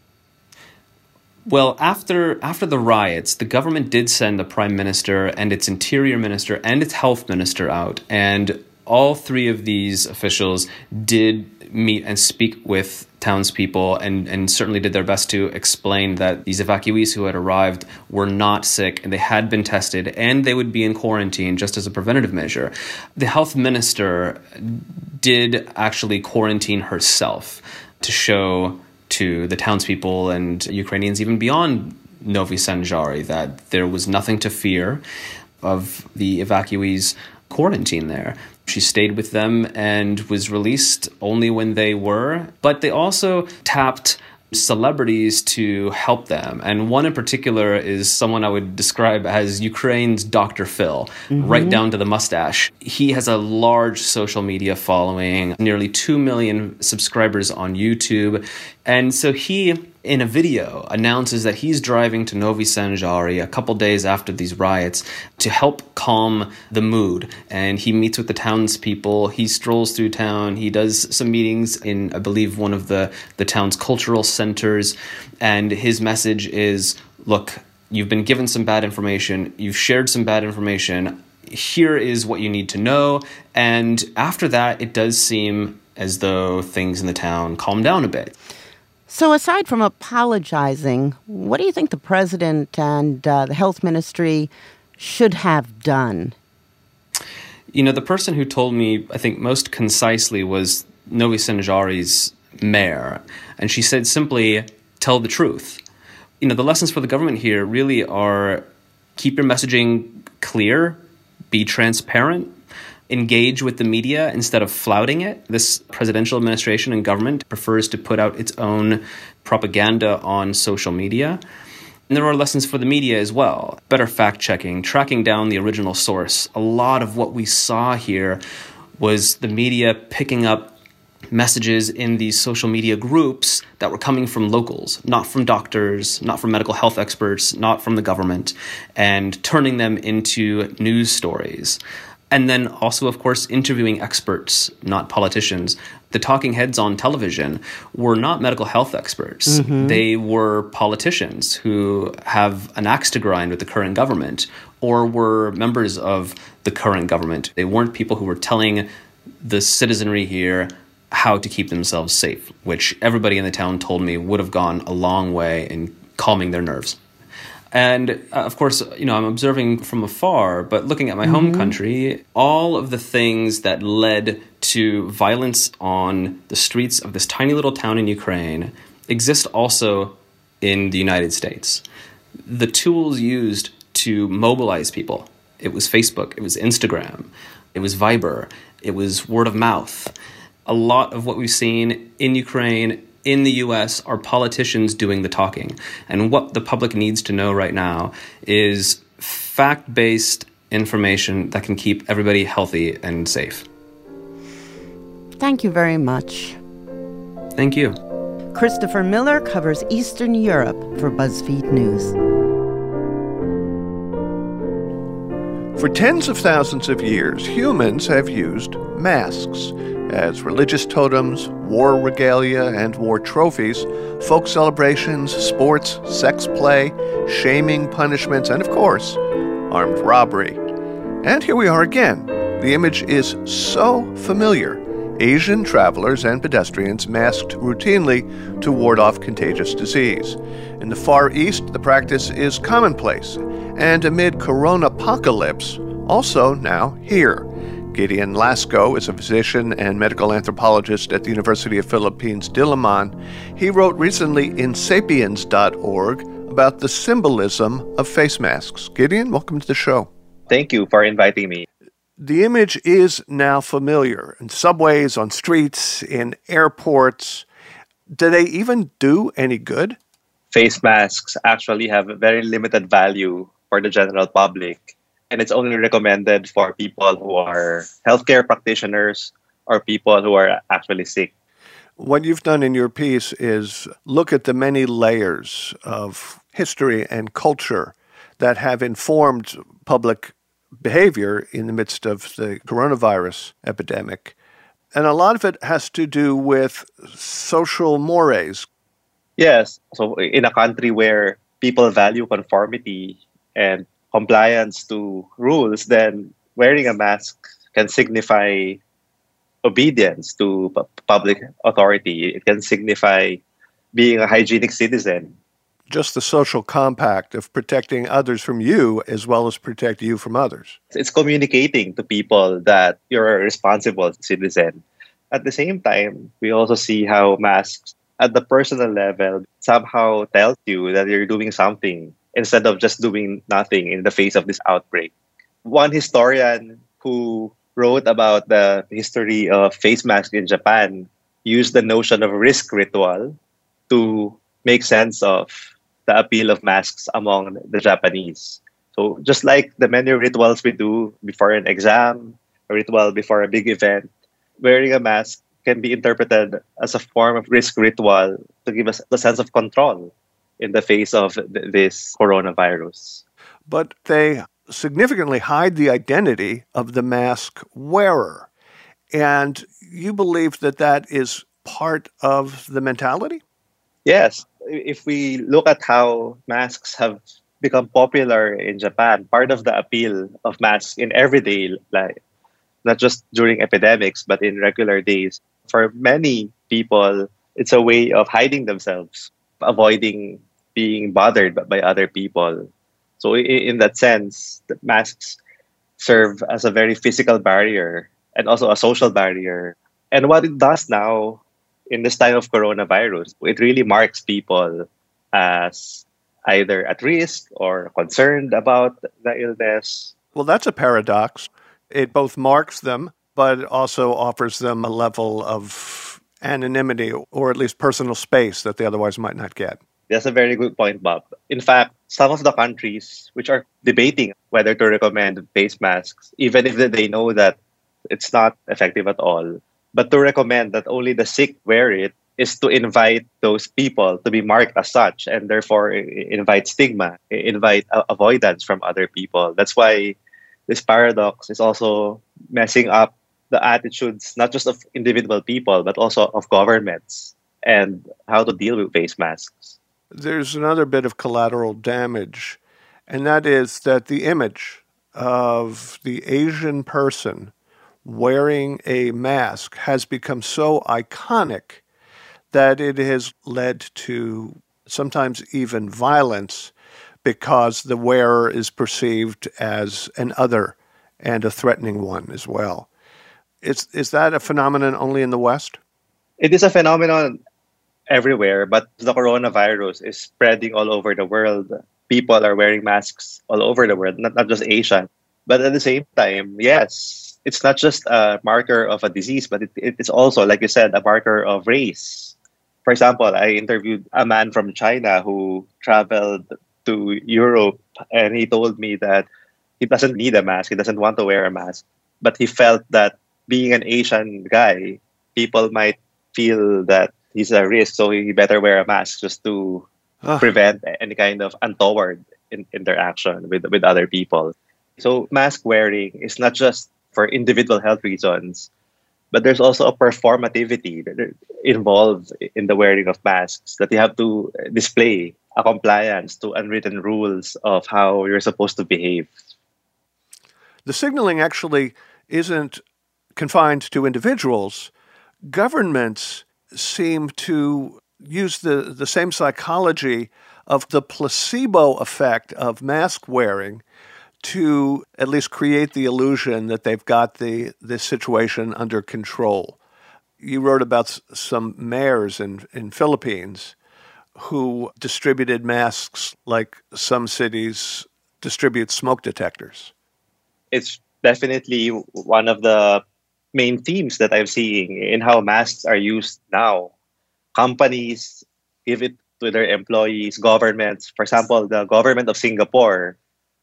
S19: Well, after the riots, the government did send the prime minister and its interior minister and its health minister out, and all 3 of these officials did meet and speak with townspeople and certainly did their best to explain that these evacuees who had arrived were not sick and they had been tested and they would be in quarantine just as a preventative measure. The health minister did actually quarantine herself to show to the townspeople and Ukrainians even beyond Novi Sanjari that there was nothing to fear of the evacuees' quarantine there. She stayed with them and was released only when they were. But they also tapped celebrities to help them. And one in particular is someone I would describe as Ukraine's Dr. Phil, right down to the mustache. He has a large social media following, nearly 2 million subscribers on YouTube. And so he, in a video, announces that he's driving to Novi Sanjari a couple days after these riots to help calm the mood. And he meets with the townspeople. He strolls through town. He does some meetings in, I believe, one of the town's cultural centers. And his message is, look, you've been given some bad information. You've shared some bad information. Here is what you need to know. And after that, it does seem as though things in the town calm down a bit.
S2: So aside from apologizing, what do you think the president and the health ministry should have done?
S19: You know, the person who told me, I think, most concisely was Novi Sanjari's mayor. And she said simply, tell the truth. You know, the lessons for the government here really are keep your messaging clear, be transparent, engage with the media instead of flouting it. This presidential administration and government prefers to put out its own propaganda on social media. And there are lessons for the media as well. Better fact-checking, tracking down the original source. A lot of what we saw here was the media picking up messages in these social media groups that were coming from locals, not from doctors, not from medical health experts, not from the government, and turning them into news stories. And then also, of course, interviewing experts, not politicians. The talking heads on television were not medical health experts. Mm-hmm. They were politicians who have an axe to grind with the current government or were members of the current government. They weren't people who were telling the citizenry here how to keep themselves safe, which everybody in the town told me would have gone a long way in calming their nerves. And of course, you know, I'm observing from afar, but looking at my home country, all of the things that led to violence on the streets of this tiny little town in Ukraine exist also in the United States. The tools used to mobilize people, it was Facebook, it was Instagram, it was Viber, it was word of mouth. A lot of what we've seen in Ukraine, in the U.S., are politicians doing the talking. And what the public needs to know right now is fact-based information that can keep everybody healthy and safe.
S2: Thank you very much.
S19: Thank you.
S2: Christopher Miller covers Eastern Europe for BuzzFeed News.
S3: For tens of thousands of years, humans have used masks as religious totems, war regalia, and war trophies, folk celebrations, sports, sex play, shaming punishments, and of course, armed robbery. And here we are again. The image is so familiar. Asian travelers and pedestrians masked routinely to ward off contagious disease. In the Far East, the practice is commonplace. And amid corona-apocalypse, also now here. Gideon Lasco is a physician and medical anthropologist at the University of Philippines, Diliman. He wrote recently in Sapiens.org about the symbolism of face masks. Gideon, welcome to the show.
S20: Thank you for inviting me.
S3: The image is now familiar in subways, on streets, in airports. Do they even do any good?
S20: Face masks actually have a very limited value for the general public. And it's only recommended for people who are healthcare practitioners or people who are actually sick.
S3: What you've done in your piece is look at the many layers of history and culture that have informed public behavior in the midst of the coronavirus epidemic. And a lot of it has to do with social mores.
S20: Yes. So in a country where people value conformity and compliance to rules, then wearing a mask can signify obedience to public authority. It can signify being a hygienic citizen.
S3: Just the social compact of protecting others from you as well as protect you from others.
S20: It's communicating to people that you're a responsible citizen. At the same time, we also see how masks at the personal level somehow tells you that you're doing something instead of just doing nothing in the face of this outbreak. One historian who wrote about the history of face masks in Japan used the notion of risk ritual to make sense of the appeal of masks among the Japanese. So just like the many rituals we do before an exam, a ritual before a big event, wearing a mask can be interpreted as a form of risk ritual to give us a sense of control in the face of this coronavirus.
S3: But they significantly hide the identity of the mask wearer. And you believe that that is part of the mentality?
S20: Yes. If we look at how masks have become popular in Japan, part of the appeal of masks in everyday life, not just during epidemics, but in regular days, for many people, It's a way of hiding themselves, avoiding being bothered by other people. So in that sense, the masks serve as a very physical barrier and also a social barrier. And what it does now in this time of coronavirus, it really marks people as either at risk or concerned about the illness.
S3: Well, that's a paradox. It both marks them, but it also offers them a level of anonymity or at least personal space that they otherwise might not get.
S20: That's a very good point, Bob. In fact, some of the countries which are debating whether to recommend face masks, even if they know that it's not effective at all, but to recommend that only the sick wear it, is to invite those people to be marked as such and therefore invite stigma, invite avoidance from other people. That's why this paradox is also messing up the attitudes, not just of individual people, but also of governments and how to deal with face masks.
S3: There's another bit of collateral damage, and that is that the image of the Asian person wearing a mask has become so iconic that it has led to sometimes even violence because the wearer is perceived as an other and a threatening one as well. Is that a phenomenon only in the West?
S20: It is a phenomenon everywhere, but the coronavirus is spreading all over the world. People are wearing masks all over the world, not just Asia. But at the same time, yes, it's not just a marker of a disease, but it's also, like you said, a marker of race. For example, I interviewed a man from China who traveled to Europe, and he told me that he doesn't need a mask, he doesn't want to wear a mask, but he felt that being an Asian guy, people might feel that he's a risk, so he better wear a mask just to prevent any kind of untoward interaction with other people. So mask wearing is not just for individual health reasons, but there's also a performativity involved in the wearing of masks, that you have to display a compliance to unwritten rules of how you're supposed to behave.
S3: The signaling actually isn't confined to individuals. Governments seem to use the same psychology of the placebo effect of mask wearing to at least create the illusion that they've got this situation under control. You wrote about some mayors in Philippines who distributed masks like some cities distribute smoke detectors.
S20: It's definitely one of the main themes that I'm seeing in how masks are used now. Companies give it to their employees, governments. For example, the government of Singapore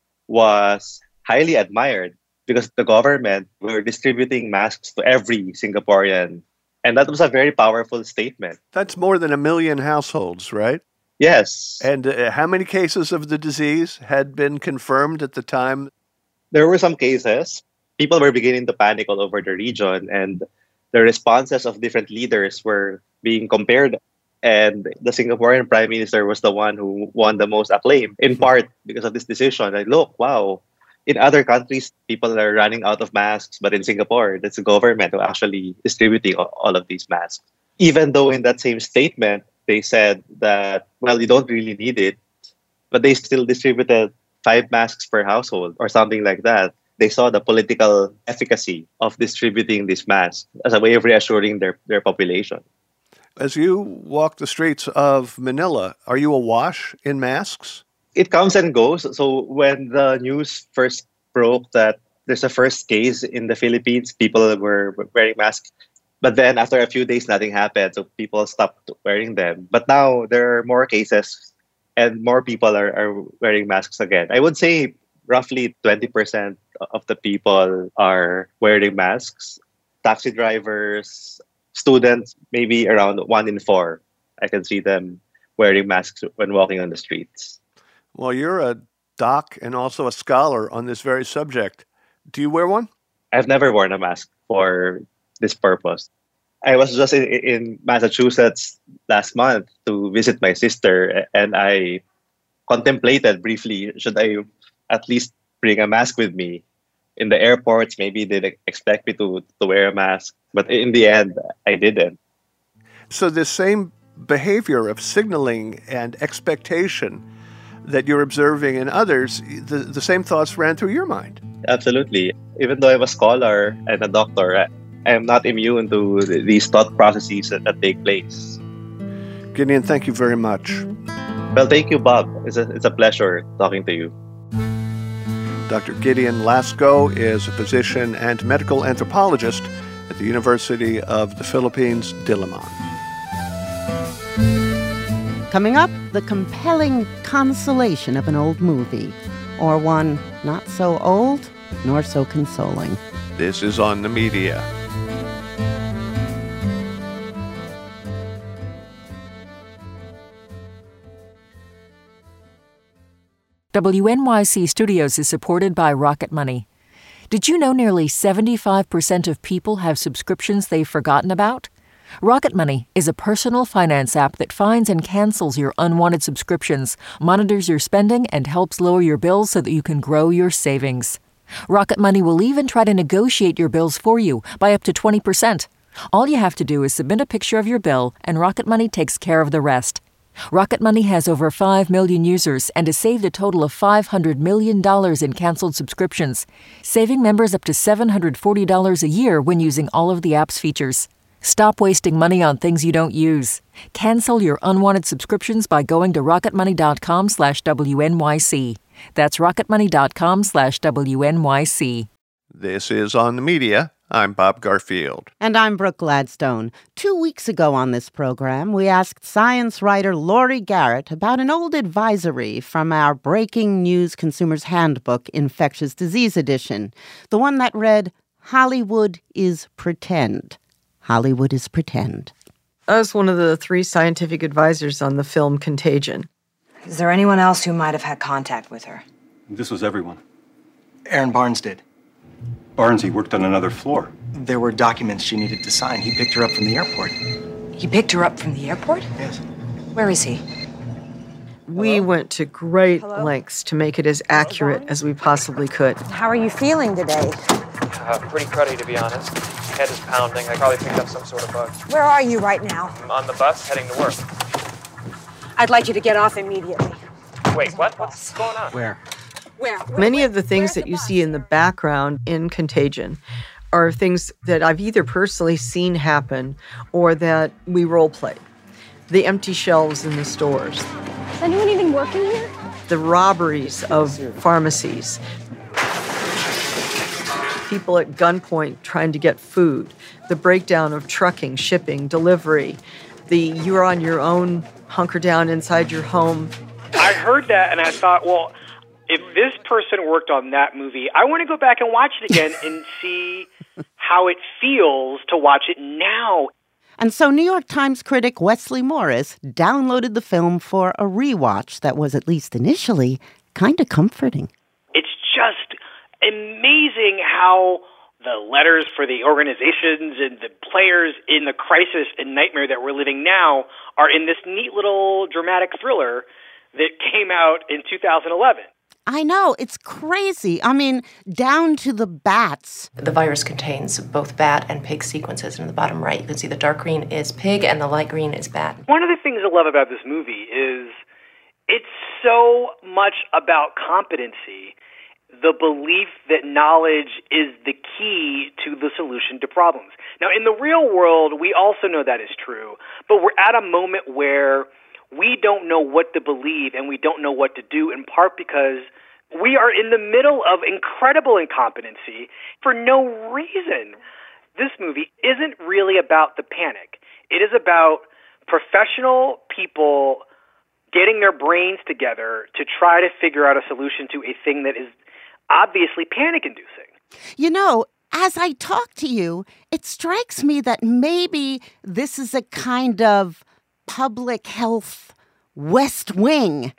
S20: was highly admired because the government were distributing masks to every Singaporean. And that was a very powerful statement.
S3: That's more than 1 million households, right?
S20: Yes.
S3: And how many cases of the disease had been confirmed at the time?
S20: There were some cases. People were beginning to panic all over the region, and the responses of different leaders were being compared. And the Singaporean Prime Minister was the one who won the most acclaim, in part because of this decision. Like, look, wow, in other countries, people are running out of masks, but in Singapore, that's the government who actually distributing all of these masks. Even though in that same statement, they said that, well, you don't really need it, but they still distributed 5 masks per household or something like that. They saw the political efficacy of distributing these masks as a way of reassuring their population.
S3: As you walk the streets of Manila, are you awash in masks?
S20: It comes and goes. So when the news first broke that there's a first case in the Philippines, people were wearing masks. But then after a few days, nothing happened. So people stopped wearing them. But now there are more cases and more people are wearing masks again. I would say roughly 20% of the people are wearing masks. Taxi drivers, students, maybe around 1 in 4. I can see them wearing masks when walking on the streets.
S3: Well, you're a doc and also a scholar on this very subject. Do you wear one?
S20: I've never worn a mask for this purpose. I was just in Massachusetts last month to visit my sister, and I contemplated briefly, should I at least bring a mask with me? In the airports, maybe they'd expect me to wear a mask, but in the end, I didn't.
S3: So this same behavior of signaling and expectation that you're observing in others, the same thoughts ran through your mind.
S20: Absolutely. Even though I'm a scholar and a doctor, I am not immune to these thought processes that take place.
S3: Gideon, thank you very much.
S20: Well, thank you, Bob. It's a pleasure talking to you.
S3: Dr. Gideon Lasco is a physician and medical anthropologist at the University of the Philippines, Diliman.
S2: Coming up, the compelling consolation of an old movie, or one not so old nor so consoling.
S3: This is On the Media.
S6: WNYC Studios is supported by Rocket Money. Did you know nearly 75% of people have subscriptions they've forgotten about? Rocket Money is a personal finance app that finds and cancels your unwanted subscriptions, monitors your spending, and helps lower your bills so that you can grow your savings. Rocket Money will even try to negotiate your bills for you by up to 20%. All you have to do is submit a picture of your bill, and Rocket Money takes care of the rest. Rocket Money has over 5 million users and has saved a total of $500 million in canceled subscriptions, saving members up to $740 a year when using all of the app's features. Stop wasting money on things you don't use. Cancel your unwanted subscriptions by going to rocketmoney.com/WNYC. That's rocketmoney.com/WNYC.
S3: This is On the Media. I'm Bob Garfield.
S2: And I'm Brooke Gladstone. 2 weeks ago on this program, we asked science writer Laurie Garrett about an old advisory from our Breaking News Consumer's Handbook Infectious Disease Edition, the one that read, Hollywood is pretend. Hollywood is pretend.
S21: I was one of the 3 scientific advisors on the film Contagion.
S22: Is there anyone else who might have had contact with her?
S23: This was everyone.
S24: Aaron Barnes did.
S23: Barnes, he worked on another floor.
S24: There were documents she needed to sign. He picked her up from the airport.
S22: He picked her up from the airport?
S24: Yes.
S22: Where is he?
S21: We went to great lengths to make it as accurate as we possibly could.
S22: How are you feeling today?
S25: Pretty cruddy, to be honest. Head is pounding. I probably picked up some sort of bug.
S22: Where are you right now?
S25: I'm on the bus heading to work.
S22: I'd like you to get off immediately.
S25: Wait, what? What's going on?
S24: Where?
S21: Many of the things that you see in the background in Contagion are things that I've either personally seen happen or that we role play. The empty shelves in the stores.
S22: Is anyone even working here?
S21: The robberies of pharmacies. People at gunpoint trying to get food. The breakdown of trucking, shipping, delivery. The you're on your own, hunker down inside your home.
S5: I heard that and I thought, well, if this person worked on that movie, I want to go back and watch it again and see how it feels to watch it now.
S2: And so New York Times critic Wesley Morris downloaded the film for a rewatch that was, at least initially, kind of comforting.
S5: It's just amazing how the letters for the organizations and the players in the crisis and nightmare that we're living now are in this neat little dramatic thriller that came out in 2011.
S2: I know, it's crazy. I mean, down to the bats.
S26: The virus contains both bat and pig sequences. And in the bottom right, you can see the dark green is pig and the light green is bat.
S5: One of the things I love about this movie is it's so much about competency, the belief that knowledge is the key to the solution to problems. Now, in the real world, we also know that is true, but we're at a moment where we don't know what to believe and we don't know what to do, in part because we are in the middle of incredible incompetency for no reason. This movie isn't really about the panic. It is about professional people getting their brains together to try to figure out a solution to a thing that is obviously panic-inducing.
S2: You know, as I talk to you, it strikes me that maybe this is a kind of public health West Wing.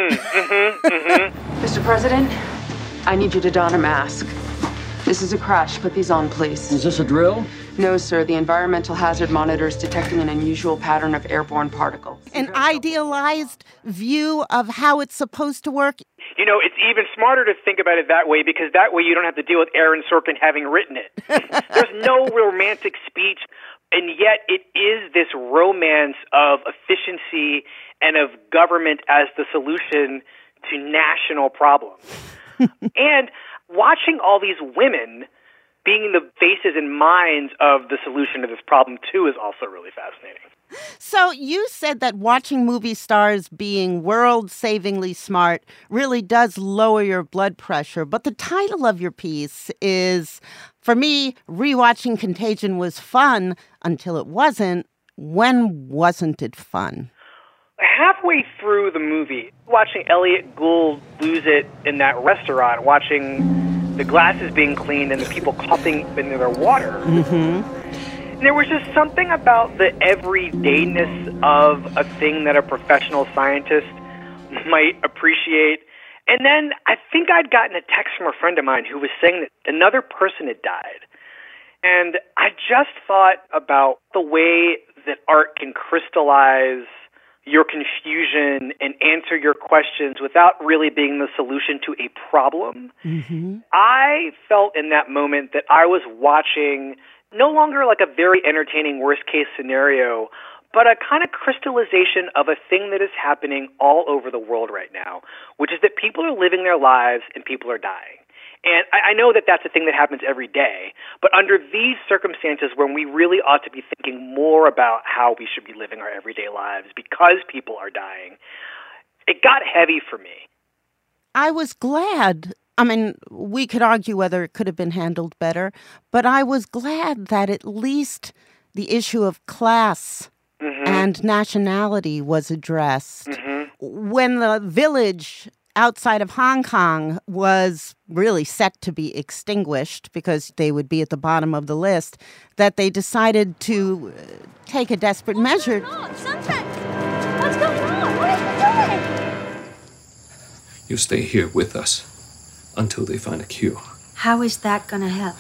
S27: Mr. President, I need you to don a mask. This is a crash. Put these on, please.
S28: Is this a drill?
S27: No, sir. The environmental hazard monitor is detecting an unusual pattern of airborne particles.
S2: An idealized view of how it's supposed to work.
S5: You know, it's even smarter to think about it that way because that way you don't have to deal with Aaron Sorkin having written it. There's no romantic speech. And yet it is this romance of efficiency and of government as the solution to national problems. And watching all these women being the faces and minds of the solution to this problem, too, is also really fascinating.
S2: So you said that watching movie stars being world-savingly smart really does lower your blood pressure. But the title of your piece is, for me, rewatching Contagion was fun until it wasn't. When wasn't it fun?
S5: Halfway through the movie, watching Elliot Gould lose it in that restaurant, watching the glasses being cleaned and the people coughing into their water. There was just something about the everydayness of a thing that a professional scientist might appreciate. And then I think I'd gotten a text from a friend of mine who was saying that another person had died. And I just thought about the way that art can crystallize your confusion and answer your questions without really being the solution to a problem. I felt in that moment that I was watching no longer like a very entertaining worst-case scenario, but a kind of crystallization of a thing that is happening all over the world right now, which is that people are living their lives and people are dying. And I know that that's a thing that happens every day, but under these circumstances when we really ought to be thinking more about how we should be living our everyday lives because people are dying, it got heavy for me.
S2: I was glad. I mean, we could argue whether it could have been handled better, but I was glad that at least the issue of class and nationality was addressed. When the village outside of Hong Kong was really set to be extinguished because they would be at the bottom of the list, that they decided to take a desperate measure.
S22: Sunset! What's going on? What are you doing?
S7: You stay here with us until they find a cure.
S22: How is that going to help?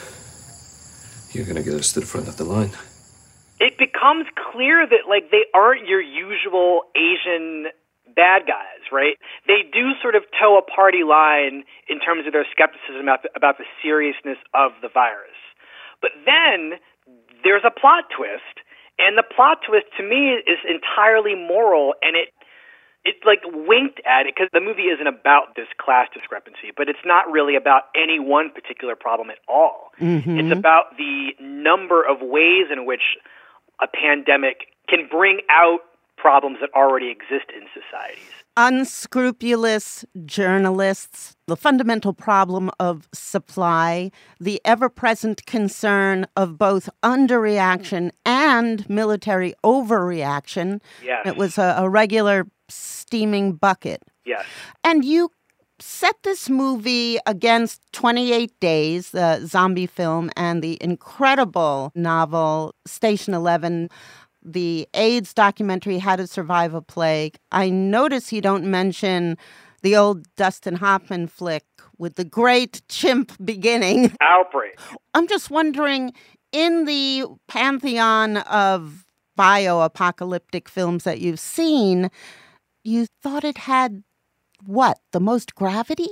S7: You're going to get us to the front of the line.
S5: It becomes clear that, like, they aren't your usual Asian bad guys, right? They do sort of toe a party line in terms of their skepticism about the seriousness of the virus. But then there's a plot twist, and the plot twist to me is entirely moral, and it like winked at it, because the movie isn't about this class discrepancy, but it's not really about any one particular problem at all. It's about the number of ways in which a pandemic can bring out problems that already exist in societies.
S2: Unscrupulous journalists, the fundamental problem of supply, the ever-present concern of both underreaction and military overreaction.
S5: Yes.
S2: It was a regular steaming bucket.
S5: Yes.
S2: And you set this movie against 28 Days, the zombie film, and the incredible novel Station 11, the AIDS documentary, How to Survive a Plague. I notice you don't mention the old Dustin Hoffman flick with the great chimp beginning.
S5: Outbreak.
S2: I'm just wondering, in the pantheon of bio-apocalyptic films that you've seen, you thought it had, what, the most gravity?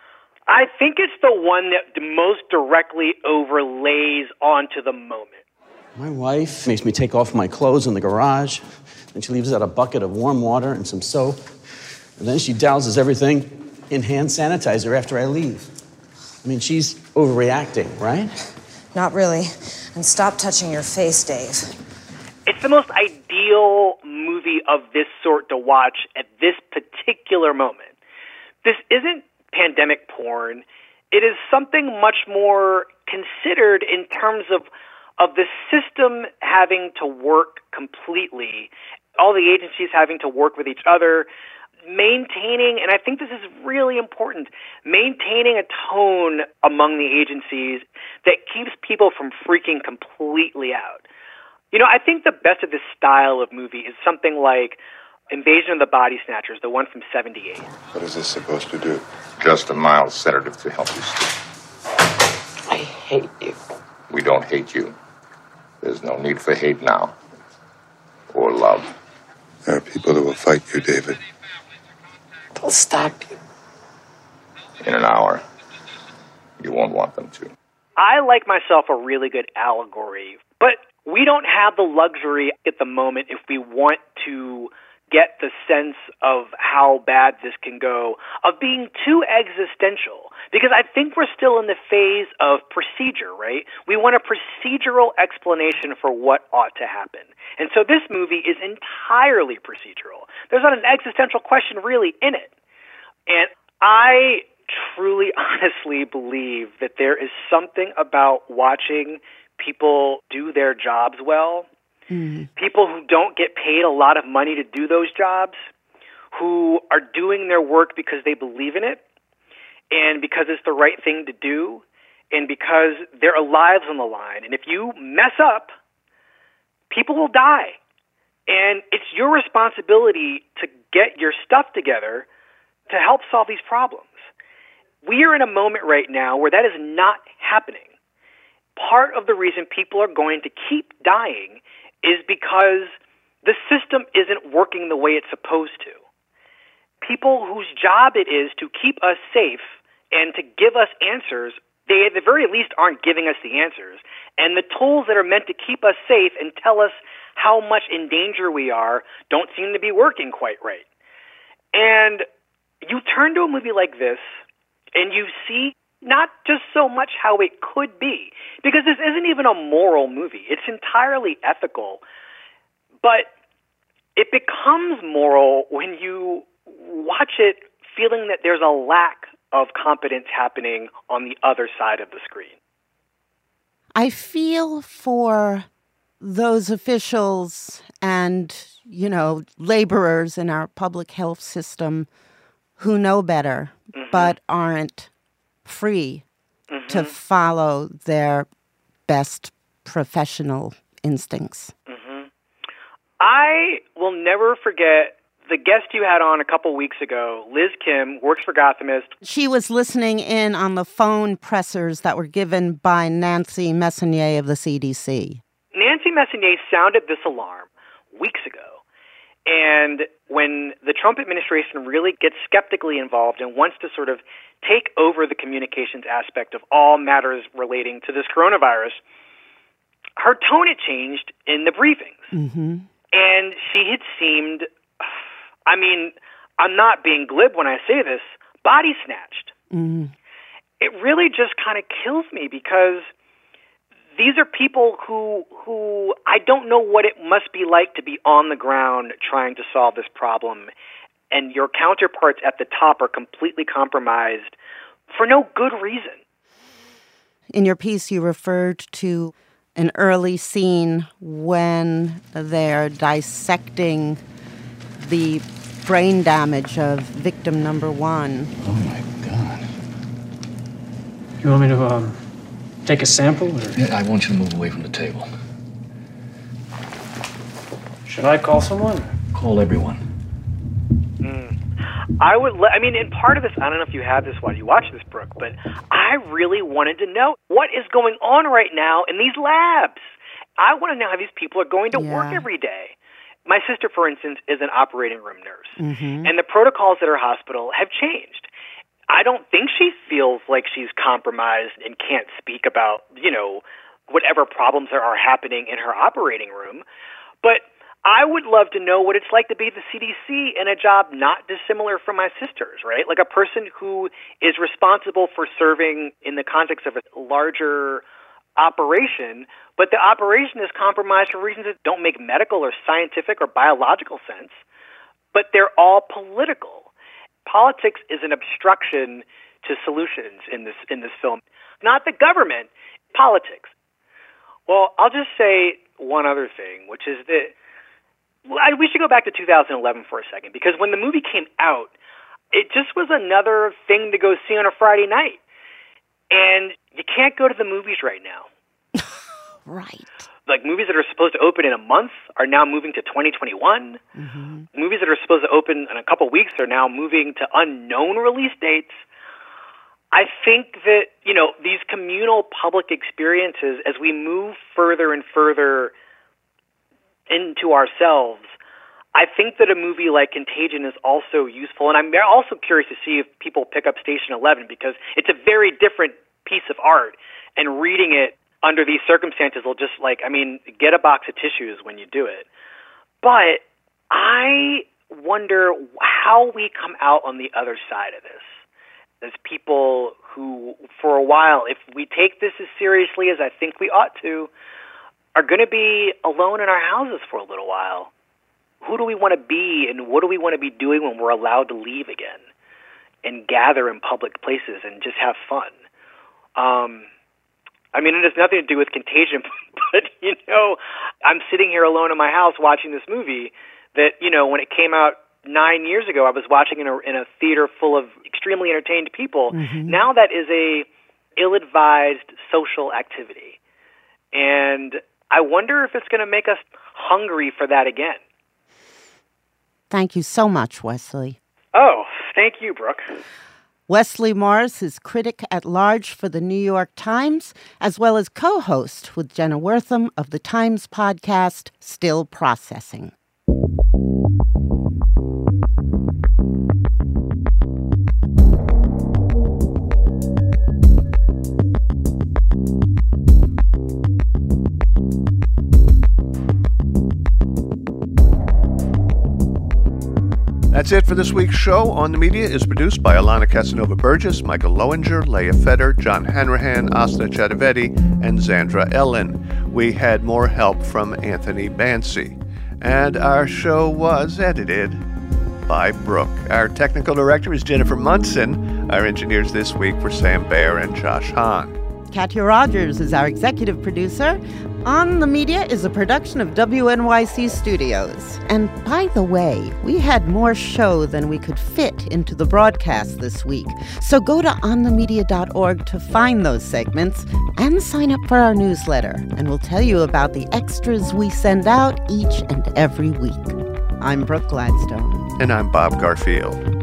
S5: I think it's the one that most directly overlays onto the moment.
S15: My wife makes me take off my clothes in the garage, then she leaves out a bucket of warm water and some soap, and then she douses everything in hand sanitizer after I leave. I mean, she's overreacting, right?
S22: Not really. And stop touching your face, Dave.
S5: It's the most ideal movie of this sort to watch at this particular moment. This isn't pandemic porn. It is something much more considered in terms of the system having to work completely, all the agencies having to work with each other, maintaining, and I think this is really important, maintaining a tone among the agencies that keeps people from freaking completely out. You know, I think the best of this style of movie is something like Invasion of the Body Snatchers, the one from 78.
S8: What is this supposed to do? Just a mild sedative to help you sleep.
S9: I hate you.
S8: We don't hate you. There's no need for hate now. Or love. There are people who will fight you, David.
S9: They'll stop you.
S8: In an hour. You won't want them to.
S5: I like myself a really good allegory, but we don't have the luxury at the moment, if we want to get the sense of how bad this can go, of being too existential. Because I think we're still in the phase of procedure, right? We want a procedural explanation for what ought to happen. And so this movie is entirely procedural. There's not an existential question really in it. And I truly, honestly believe that there is something about watching people do their jobs well, people who don't get paid a lot of money to do those jobs, who are doing their work because they believe in it and because it's the right thing to do and because there are lives on the line. And if you mess up, people will die. And it's your responsibility to get your stuff together to help solve these problems. We are in a moment right now where that is not happening. Part of the reason people are going to keep dying is because the system isn't working the way it's supposed to. People whose job it is to keep us safe and to give us answers, they at the very least aren't giving us the answers. And the tools that are meant to keep us safe and tell us how much in danger we are don't seem to be working quite right. And you turn to a movie like this and you see not just so much how it could be, because this isn't even a moral movie. It's entirely ethical. But it becomes moral when you watch it feeling that there's a lack of competence happening on the other side of the screen.
S2: I feel for those officials and, laborers in our public health system who know better, but aren't free to follow their best professional instincts.
S5: I will never forget the guest you had on a couple weeks ago, Liz Kim, works for Gothamist.
S2: She was listening in on the phone pressers that were given by Nancy Messonnier of the CDC.
S5: Nancy Messonnier sounded this alarm weeks ago. And when the Trump administration really gets skeptically involved and wants to sort of take over the communications aspect of all matters relating to this coronavirus, her tone had changed in the briefings. And she had seemed, I'm not being glib when I say this, body snatched. It really just kind of kills me because these are people who I don't know what it must be like to be on the ground trying to solve this problem, and your counterparts at the top are completely compromised for no good reason.
S2: In your piece, you referred to an early scene when they're dissecting the brain damage of victim number 1.
S1: Oh, my God. You want me to, take a sample? Or?
S7: Yeah, I want you to move away from the table.
S1: Should I call someone?
S7: Call everyone.
S5: In part of this, I don't know if you have this while you watch this, Brooke, but I really wanted to know what is going on right now in these labs. I want to know how these people are going to work every day. My sister, for instance, is an operating room nurse, and the protocols at her hospital have changed. I don't think she feels like she's compromised and can't speak about, whatever problems there are happening in her operating room. But I would love to know what it's like to be the CDC in a job not dissimilar from my sister's, right? Like a person who is responsible for serving in the context of a larger operation, but the operation is compromised for reasons that don't make medical or scientific or biological sense, but they're all political. Politics is an obstruction to solutions in this film. Not the government, politics. Well, I'll just say one other thing, which is that we should go back to 2011 for a second, because when the movie came out, it just was another thing to go see on a Friday night. And you can't go to the movies right now.
S2: Right.
S5: Like movies that are supposed to open in a month are now moving to 2021. Movies that are supposed to open in a couple weeks are now moving to unknown release dates. I think that, these communal public experiences, as we move further and further into ourselves, I think that a movie like Contagion is also useful. And I'm also curious to see if people pick up Station 11, because it's a very different piece of art. And reading it under these circumstances will just get a box of tissues when you do it. But I wonder how we come out on the other side of this as people who, for a while, if we take this as seriously as I think we ought to, are going to be alone in our houses for a little while. Who do we want to be, and what do we want to be doing when we're allowed to leave again and gather in public places and just have fun? It has nothing to do with Contagion, but, I'm sitting here alone in my house watching this movie that, when it came out 9 years ago, I was watching in a theater full of extremely entertained people. Mm-hmm. Now that is a ill-advised social activity. And I wonder if it's going to make us hungry for that again.
S2: Thank you so much, Wesley.
S5: Oh, thank you, Brooke.
S2: Wesley Morris is critic-at-large for the New York Times, as well as co-host with Jenna Wortham of the Times podcast, Still Processing.
S3: That's it for this week's show. On the Media is produced by Alana Casanova-Burgess, Michael Lowinger, Leah Feder, John Hanrahan, Asna Chadavetti, and Zandra Ellen. We had more help from Anthony Bancy. And our show was edited by Brooke. Our technical director is Jennifer Munson. Our engineers this week were Sam Baer and Josh Hahn.
S2: Katya Rogers is our executive producer. On the Media is a production of WNYC Studios. And by the way, we had more show than we could fit into the broadcast this week. So go to onthemedia.org to find those segments and sign up for our newsletter. And we'll tell you about the extras we send out each and every week. I'm Brooke Gladstone.
S3: And I'm Bob Garfield.